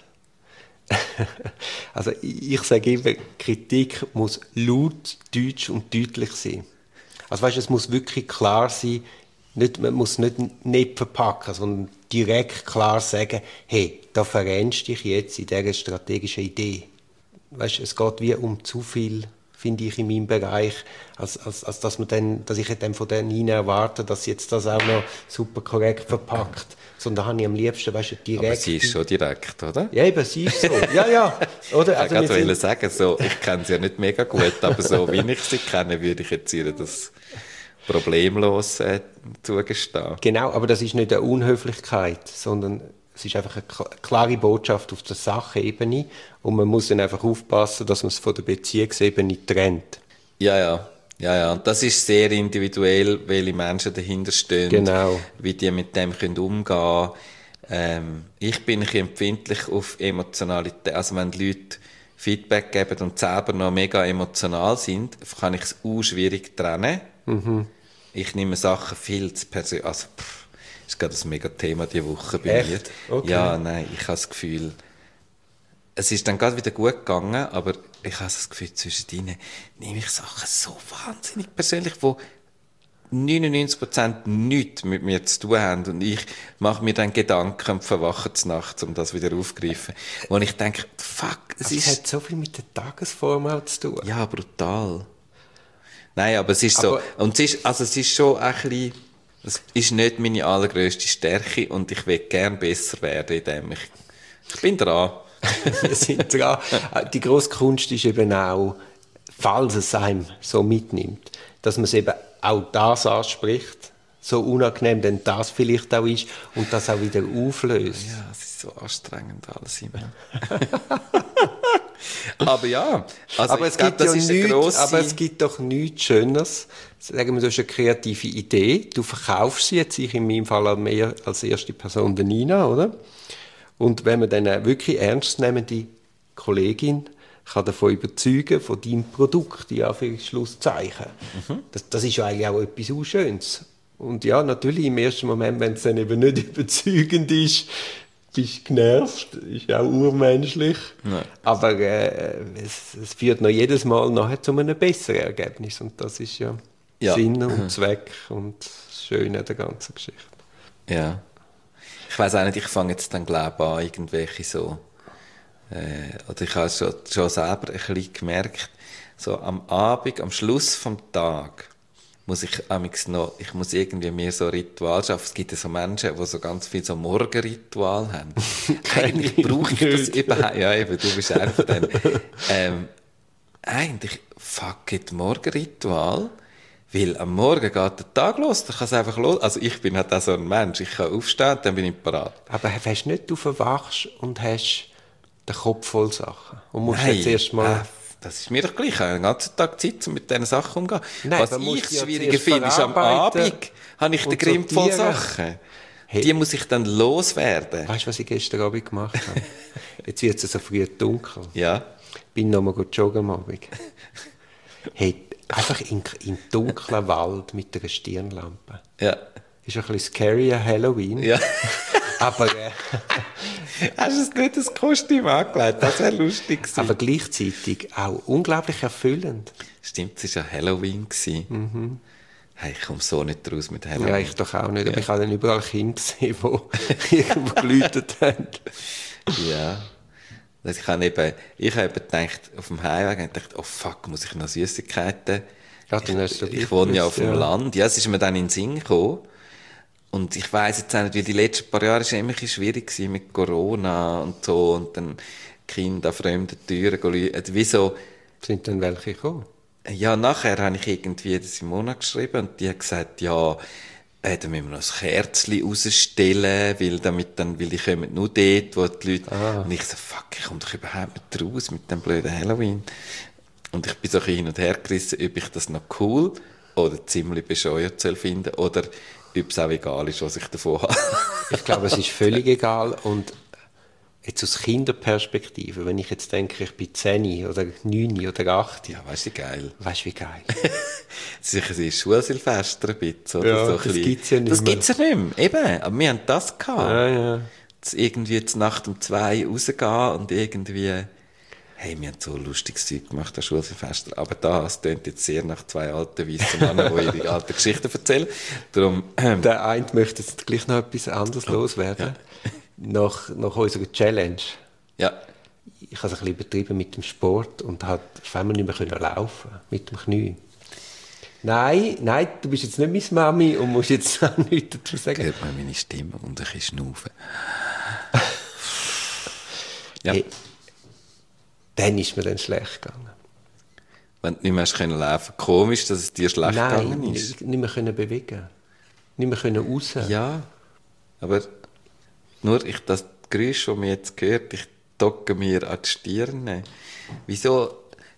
Also ich, ich sage immer, Kritik muss laut, deutsch und deutlich sein. Also weißt, es muss wirklich klar sein, nicht, man muss nicht, nicht verpacken, sondern direkt klar sagen, hey, da verrennst dich jetzt in dieser strategischen Idee. Weißt, es geht wie um zu viel, finde ich, in meinem Bereich, als, als, als dass, man dann, dass ich dann von der Nina erwarte, dass sie jetzt das auch noch super korrekt verpackt. Sondern da habe ich am liebsten, weißt du, direkt... Aber sie ist schon direkt, oder? Ja, eben, sie ist so. Ja, ja. Oder? Also Also ich wir wollte sind- sagen, so, ich kenne sie ja nicht mega gut, aber so wie ich sie kenne, würde ich jetzt ihr das problemlos äh, zugestehen. Genau, aber das ist nicht eine Unhöflichkeit, sondern es ist einfach eine kl- klare Botschaft auf der Sachebene und man muss dann einfach aufpassen, dass man es von der Beziehungsebene trennt. Ja, ja, Ja, ja, und das ist sehr individuell, welche Menschen dahinter stehen, Genau. wie die mit dem können umgehen ähm, ich bin ein bisschen empfindlich auf Emotionalität. Also wenn die Leute Feedback geben und selber noch mega emotional sind, kann ich es auch schwierig trennen. Mhm. Ich nehme Sachen viel zu persönlich. Also, pff, ist gerade ein mega Thema diese Woche bei Echt? mir. Okay. Ja, nein, ich habe das Gefühl, es ist dann gerade wieder gut gegangen, aber ich habe das Gefühl, zwischendrin nehme ich Sachen so wahnsinnig persönlich, wo neunundneunzig Prozent nichts mit mir zu tun haben. Und ich mache mir dann Gedanken und verwache nachts, um das wieder aufzugreifen. Wo ich denke, fuck, es Aber ist... es hat so viel mit der Tagesform auch zu tun. Ja, brutal. Nein, aber es ist Aber- so... Und es ist, also es ist schon ein bisschen... Es ist nicht meine allergrösste Stärke und ich will gern besser werden in dem. Ich, ich bin dran. Wir sind dran. Die grosse Kunst ist eben auch, falls es einem so mitnimmt, dass man es eben auch das anspricht, so unangenehm denn das vielleicht auch ist, und das auch wieder auflöst. Ja, es ist so anstrengend alles immer. Aber ja, also aber, ich es glaub, gibt das ja ist eine nichts, grosse... aber es gibt doch nichts Schöneres. Sagen wir, du hast eine kreative Idee, du verkaufst sie jetzt, ich in meinem Fall mehr als erste Person der Nina, oder? Und wenn man dann eine wirklich ernstnehmende Kollegin kann davon überzeugen, von deinem Produkt, in Anführungszeichen. Mhm. Das, das ist ja eigentlich auch etwas auch Schönes. Und ja, natürlich im ersten Moment, wenn es dann eben nicht überzeugend ist, bist du genervt, ist auch urmenschlich. Nein. Aber äh, es, es führt noch jedes Mal nachher zu einem besseren Ergebnis. Und das ist ja, ja. Sinn und mhm. Zweck und das Schöne an der ganzen Geschichte. Ja. Ich weiss auch nicht, ich fange jetzt dann, glaube ich, an, irgendwelche so... Äh, oder ich habe schon, schon selber ein bisschen gemerkt, so am Abend, am Schluss vom Tag, muss ich amigs noch, ich muss irgendwie mehr so Ritual schaffen. Es gibt ja so Menschen, die so ganz viel so Morgenritual haben. Eigentlich brauche ich das überhaupt, ja eben, du bist einer von denen. Ähm, eigentlich, fuck it, Morgenritual, weil am Morgen geht der Tag los, da kann es einfach los. Also ich bin halt auch so ein Mensch, ich kann aufstehen, dann bin ich parat. Aber hast du nicht, du verwachst und hast den Kopf voll Sachen? Und musst Nein, jetzt erst mal... Äh, das ist mir doch gleich. Ich habe den ganzen Tag Zeit, um mit diesen Sachen umzugehen. Nein, was ich ja schwieriger finde, ist am Abend habe ich den Grimm voll Sachen. Hey. Die muss ich dann loswerden. Weißt du, was ich gestern Abend gemacht habe? Jetzt wird es so früh dunkel. Ja. Bin noch mal joggen am Abend. Hey, einfach in, in dunklen Wald mit einer Stirnlampe. Ja. Ist ein bisschen scary an Halloween. Ja. Aber... Äh, hast du nicht das Kostüm angelegt? Das wäre lustig gewesen. Aber gleichzeitig auch unglaublich erfüllend. Stimmt, es war ja Halloween. Mhm. Hey, ich komme so nicht raus mit Halloween. Ja, ich doch auch nicht. Ja. Aber ich habe dann überall Kinder gesehen, die irgendwo geläutet haben. Ja. Ich habe eben, ich habe eben gedacht, auf dem Heimweg, ich gedacht, oh fuck, muss ich noch Süßigkeiten? Ja, dann hast du ich, ich wohne ja auf dem ja. Land. Ja, es ist mir dann in den Sinn gekommen. Und ich weiss jetzt auch nicht, weil die letzten paar Jahre war immer schwierig gewesen mit Corona und so. Und dann Kinder an fremden Türen gehen. Wieso? Sind dann welche gekommen? Ja, nachher habe ich irgendwie der Simona geschrieben und die hat gesagt, ja, äh, dann müssen wir noch ein Kerzchen rausstellen, weil, damit dann, weil die kommen nur dort, wo die Leute... Ah. Und ich so, fuck, ich komme doch überhaupt nicht raus mit dem blöden Halloween. Und ich bin so ein bisschen hin und her gerissen, ob ich das noch cool oder ziemlich bescheuert soll finden oder ob es auch egal ist, was ich davon habe. Ich glaube, es ist völlig egal. Und jetzt aus Kinderperspektive, wenn ich jetzt denke, ich bin zehn oder neun oder acht. Ja, weißt du, wie geil. Weißt du, wie geil. Sicher ist Schulsilvester ein bisschen. Oder Ja, so das gibt es ja nicht das mehr. Das gibt es ja nicht mehr. Eben, aber wir haben das gehabt. Ja, ja. Jetzt irgendwie jetzt Nacht um zwei rausgehen und irgendwie... Hey, wir haben so ein lustiges Zeug gemacht, das Schulsilvester. Aber das klingt jetzt sehr nach zwei alten weißen Männern, die ihre alten Geschichten erzählen. Darum, ähm, Der eine möchte jetzt gleich noch etwas anderes loswerden. Ja. Nach, nach unserer Challenge. Ja. Ich habe es ein bisschen übertrieben mit dem Sport und habe auf einmal nicht mehr können laufen mit dem Knie. Nein, nein, du bist jetzt nicht meine Mami und musst jetzt auch nichts dazu sagen. Hört man meine Stimme und ein bisschen schnaufen. Ja. Hey. Dann ist mir dann schlecht gegangen. Wenn du nicht mehr hast können laufen, komisch, dass es dir schlecht Nein, gegangen ist. Nein, nicht mehr können bewegen. Nicht mehr können raus. Ja, aber nur ich, das Geräusch, das man jetzt gehört, ich docke mir an die Stirn. Wieso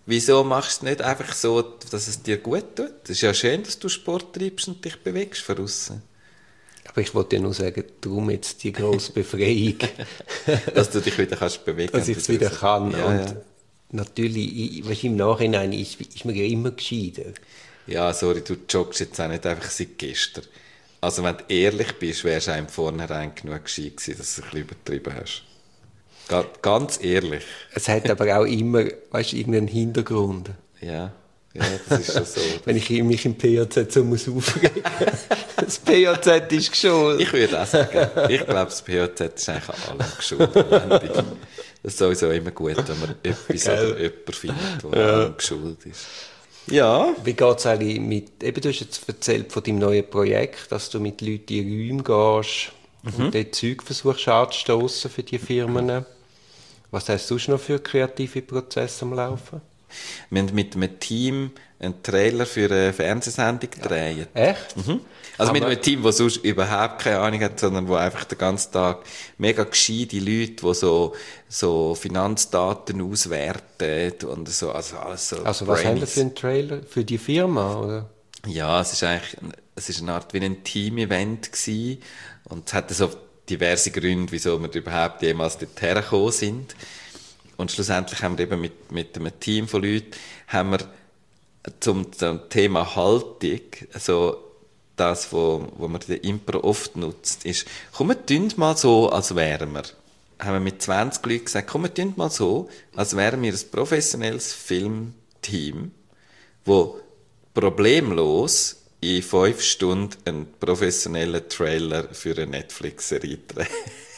Wieso machst du es nicht einfach so, dass es dir gut tut? Es ist ja schön, dass du Sport treibst und dich bewegst von aussen. Aber ich wollte ja nur sagen, darum jetzt die grosse Befreiung. Dass du dich wieder kannst bewegen kannst. Dass ich es wieder kann. Ja, und ja. natürlich, ich, weißt, im Nachhinein ist, ist man ja immer gescheiter. Ja, sorry, du joggst jetzt auch nicht einfach seit gestern. Also wenn du ehrlich bist, wärst du einem vornherein genug gescheit gewesen, dass du es ein bisschen übertrieben hast. Ga- ganz ehrlich. Es hat aber auch immer, weißt du, irgendeinen Hintergrund. Ja, ja, das ist schon so. Wenn ich mich im P J Z so muss aufregen muss. Das P J Z ist geschuld. Ich würde auch sagen, ich glaube, das P J Z ist eigentlich an allem geschuldet. Das ist sowieso immer gut, wenn man etwas Gell? oder jemanden findet, der ja. allem geschuldet ist. Ja. Wie geht es eigentlich mit, eben du hast jetzt erzählt von deinem neuen Projekt, dass du mit Leuten in Räume gehst mhm. und dort Zeug versuchst anzustossen für die Firmen. Was hast du sonst noch für kreative Prozesse am Laufen? Wir haben mit einem Team einen Trailer für eine Fernsehsendung gedreht. Echt? Mhm. Also mit einem Team, das sonst überhaupt keine Ahnung hat, sondern wo einfach den ganzen Tag mega gescheite Leute, die so, so Finanzdaten auswerten und so, also alles so. Also was haben wir für einen Trailer? Für die Firma, oder? Ja, es ist eigentlich, es ist eine Art wie ein Team-Event gewesen und es hatte so diverse Gründe, wieso wir überhaupt jemals dorthin gekommen sind. Und schlussendlich haben wir eben mit, mit einem Team von Leuten, haben wir zum, zum Thema Haltung, also das, wo, wo man den Impro oft nutzt, ist, komm, wir tun mal so, als wären wir. Haben wir mit zwanzig Leuten gesagt, komm, wir tun mal so, als wären wir ein professionelles Filmteam, wo problemlos in fünf Stunden einen professionellen Trailer für eine Netflix-Serie dreht.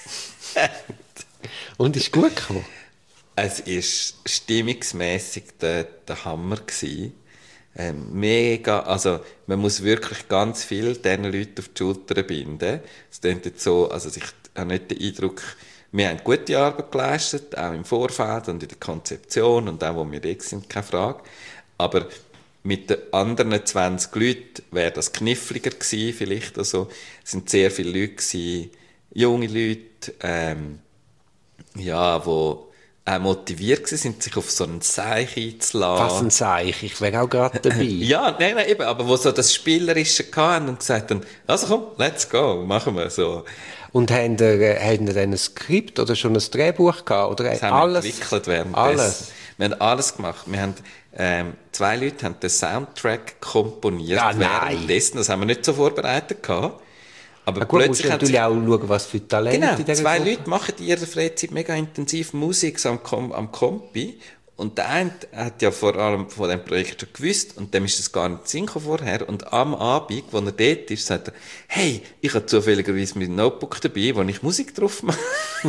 Und ist gut gekommen? Es war stimmungsmässig der, der Hammer gewesen. Ähm, mega, also man muss wirklich ganz viel diesen Leuten auf die Schulter binden. Es klingt jetzt so, also ich habe nicht den Eindruck, wir haben gute Arbeit geleistet, auch im Vorfeld und in der Konzeption und auch, wo wir jetzt sind, keine Frage. Aber mit den anderen zwanzig Leuten wäre das kniffliger gewesen, vielleicht. Also, es sind sehr viele Leute gewesen, junge Leute, ähm, ja, die auch motiviert waren, sich auf so einen Seich einzulassen. Was ein Seich, ich wäre auch gerade dabei. Ja, nein, nein, eben, aber wo so das Spielerische hatten und gesagt haben, also komm, let's go, machen wir so. Und haben ihr, haben ihr dann ein Skript oder schon ein Drehbuch gehabt? Oder das haben alles? wir entwickelt währenddessen. Alles? Wir haben alles gemacht. Wir haben, ähm, zwei Leute haben den Soundtrack komponiert Ja, nein. währenddessen. Das haben wir nicht so vorbereitet gehabt. Aber ja, gut, plötzlich musst du haben natürlich sie, auch schauen, was für Talente genau, in dieser zwei Gruppe. Leute machen in ihrer Freizeit mega intensiv Musik so am, Kom am Kompi. Und der eine hat ja vor allem von diesem Projekt schon gewusst und dem ist es gar nicht in den Sinn gekommen vorher. Und am Abend, wo er dort ist, sagt er, hey, ich habe zufälligerweise mein Notebook dabei, wo ich Musik drauf mache.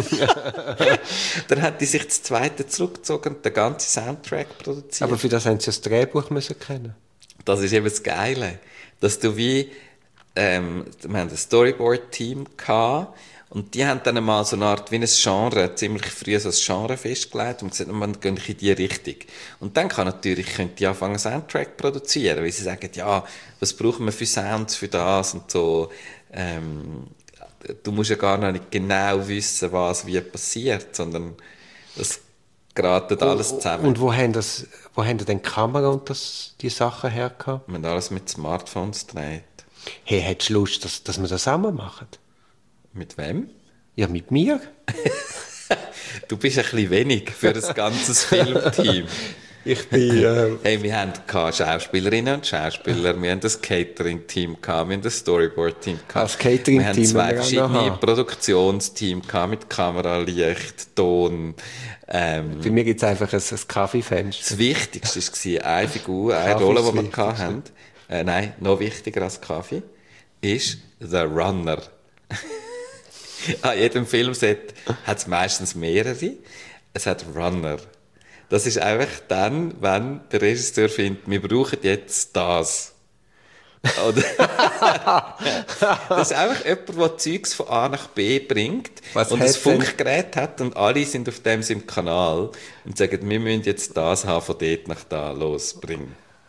Dann hat die sich das zweite zurückgezogen und den ganzen Soundtrack produziert. Aber für das haben sie das Drehbuch müssen kennen. Das ist eben das Geile, dass du wie, ähm, wir haben ein Storyboard-Team gehabt, und die haben dann mal so eine Art, wie ein Genre, ziemlich früh so ein Genre festgelegt und gesagt, man geht in die Richtung. Und dann kann natürlich, können die anfangen, einen Soundtrack produzieren, weil sie sagen, ja, was brauchen wir für Sounds für das und so. Ähm, du musst ja gar nicht genau wissen, was wie passiert, sondern das geratet alles zusammen. Und wo haben, das, wo haben denn die Kamera und das, die Sachen hergehabt? Wir haben alles mit Smartphones gedreht. Hey, hättest du Lust, dass, dass wir das zusammen machen? Mit wem? Ja, mit mir. Du bist ein bisschen wenig für ein ganzes Filmteam. Ich bin... Äh, hey, wir hatten Schauspielerinnen und Schauspieler, wir hatten das Catering-Team, wir hatten das Storyboard-Team. Das Catering-Team wir hatten zwei wir verschiedene Produktionsteams mit Kamera, Licht, Ton. Ähm, Bei mir gibt es einfach ein, ein Kaffeefenster. Das Wichtigste war eine Figur, eine Kaffee Rolle, ist die wir das hatten. Äh, nein, noch wichtiger als Kaffee, ist The Runner. An jedem Filmset hat es meistens mehrere. Es hat Runner. Das ist einfach dann, wenn der Regisseur findet, wir brauchen jetzt das. Oder das ist einfach jemand, der Zeugs von A nach B bringt Was und ein hat Funkgerät hat und alle sind auf dem seinem Kanal und sagen, wir müssen jetzt das haben, von dort nach da losbringen.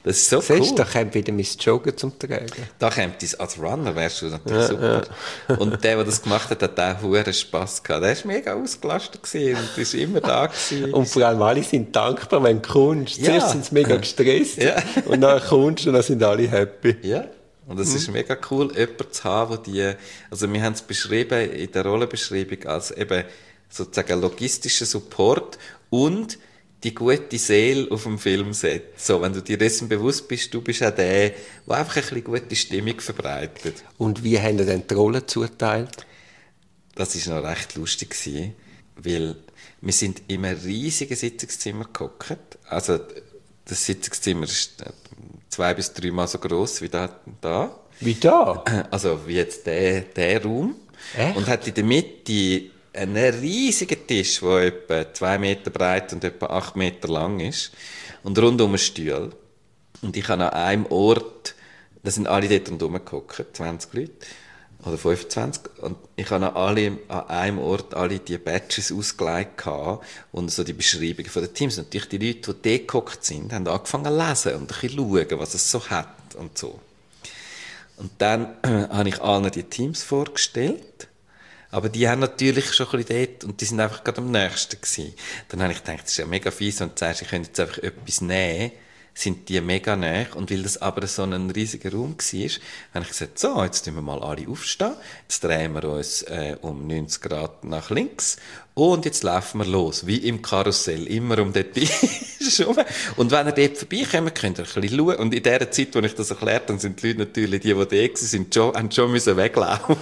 Das ist so Siehst, cool. da kommt wieder mein Joggen zum Tragen. Da kommt es als Runner, wärst du natürlich ja, super. Ja. Und der, der das gemacht hat, hat auch hohen Spass gehabt. Der war mega ausgelastet gewesen und ist immer da gewesen. Und vor allem alle sind dankbar, wenn du kommst. Ja. Zuerst sind sie mega gestresst ja. und dann kommst du und dann sind alle happy. Ja. Und es mhm. ist mega cool, jemanden zu haben, der die, also wir haben es beschrieben, in der Rollenbeschreibung, als eben sozusagen logistischer Support und die gute Seele auf dem Filmset. So, wenn du dir dessen bewusst bist, du bist auch der, der einfach ein bisschen gute Stimmung verbreitet. Und wie haben dir denn die Rollen zuteilt? Das war noch recht lustig gewesen, weil wir sind in einem riesigen Sitzungszimmer gehockt. Also, das Sitzungszimmer ist zwei bis dreimal so gross wie da, da. Wie da? Also, wie jetzt der, der Raum. Echt? Und hat in der Mitte einen riesigen Tisch, der etwa zwei Meter breit und etwa acht Meter lang ist. Und rundum einen Stuhl. Und ich habe an einem Ort, da sind alle dort rundherum gehockt, zwanzig Leute. Oder fünfundzwanzig. Und ich habe an, alle, an einem Ort alle die Badges ausgelegt und so die Beschreibungen von den Teams. Natürlich die Leute, die dort gehockt sind, haben angefangen zu lesen und ein bisschen schauen, was es so hat und so. Und dann äh, habe ich allen die Teams vorgestellt. Aber die haben natürlich schon ein bisschen dort, und die sind einfach gerade am nächsten gewesen. Dann habe ich gedacht, das ist ja mega fies, wenn du sagst, ich könnte jetzt einfach etwas nehmen, sind die mega nah. Und weil das aber so ein riesiger Raum war, habe ich gesagt, so, jetzt tun wir mal alle aufstehen, jetzt drehen wir uns äh, um neunzig Grad nach links und jetzt laufen wir los, wie im Karussell, immer um den Tisch herum. Und wenn ihr dort vorbeikommt, könnt ihr ein bisschen schauen. Und in der Zeit, wo ich das erklärt habe, sind die Leute natürlich, die, die da waren, schon, haben schon müssen weglaufen.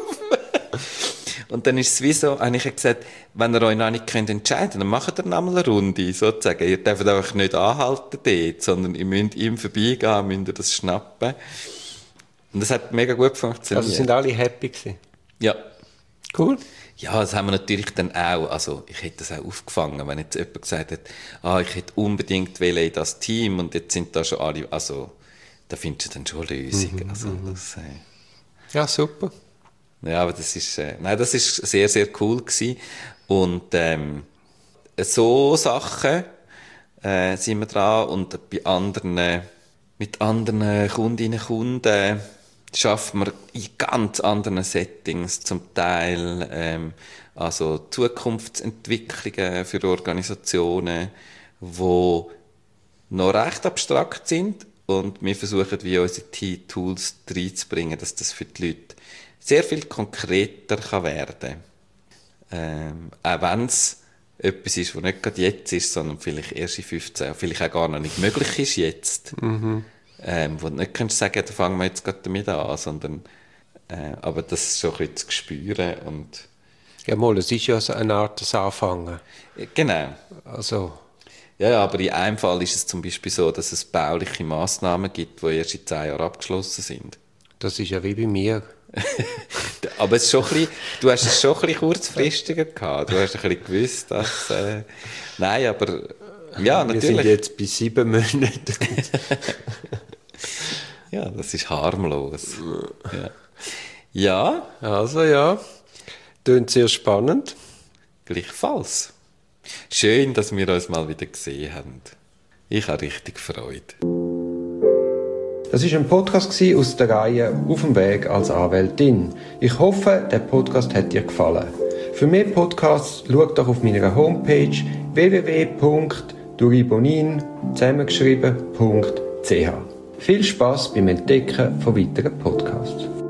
Und dann ist es wie so, habe ich gesagt, wenn ihr euch noch nicht könnt entscheiden, dann macht ihr noch mal eine Runde, sozusagen. Ihr dürft einfach nicht anhalten dort, sondern ihr müsst ihm vorbeigehen, müsst ihr das schnappen. Und das hat mega gut funktioniert. Also sind alle happy gewesen? Ja. Cool. Ja, das haben wir natürlich dann auch, also ich hätte das auch aufgefangen, wenn jetzt jemand gesagt hat, ah, ich hätte unbedingt in das Team und jetzt sind da schon alle, also da findest du dann schon Lösungen. Mhm, also, das, äh, ja, super. Ja, aber das ist, äh, nein, das ist sehr, sehr cool gewesen. Und, ähm, so Sachen, äh, sind wir dran. Und bei anderen, mit anderen Kundinnen und Kunden schaffen wir in ganz anderen Settings zum Teil, ähm, also Zukunftsentwicklungen für Organisationen, die noch recht abstrakt sind. Und wir versuchen, wie unsere Tools reinzubringen, dass das für die Leute sehr viel konkreter kann werden. Ähm, auch wenn es etwas ist, was nicht gerade jetzt ist, sondern vielleicht erst in fünfzehn, vielleicht auch gar noch nicht möglich ist jetzt. Mhm. Ähm, wo du nicht kannst sagen, da fangen wir jetzt gerade damit an, sondern, äh, aber das so ein bisschen zu spüren und... Ja, mal, es ist ja so eine Art des Anfangen. Genau. Also... Ja, ja, aber in einem Fall ist es zum Beispiel so, dass es bauliche Massnahmen gibt, die erst in zehn Jahren abgeschlossen sind. Das ist ja wie bei mir. Aber es ist schon ein bisschen, du hast es schon ein bisschen kurzfristiger gehabt. Du hast ein bisschen gewusst, dass... Äh, nein, aber... Ja, natürlich. Wir sind jetzt bei sieben Monaten. Ja, das ist harmlos. Ja. Ja. Also ja, klingt sehr spannend. Gleichfalls. Schön, dass wir uns mal wieder gesehen haben. Ich habe richtig Freude. Das war ein Podcast aus der Reihe «Auf dem Weg als Anwältin». Ich hoffe, der Podcast hat dir gefallen. Für mehr Podcasts schau doch auf meiner Homepage w w w punkt duribonin zusammengeschrieben punkt c h. Viel Spass beim Entdecken von weiteren Podcasts.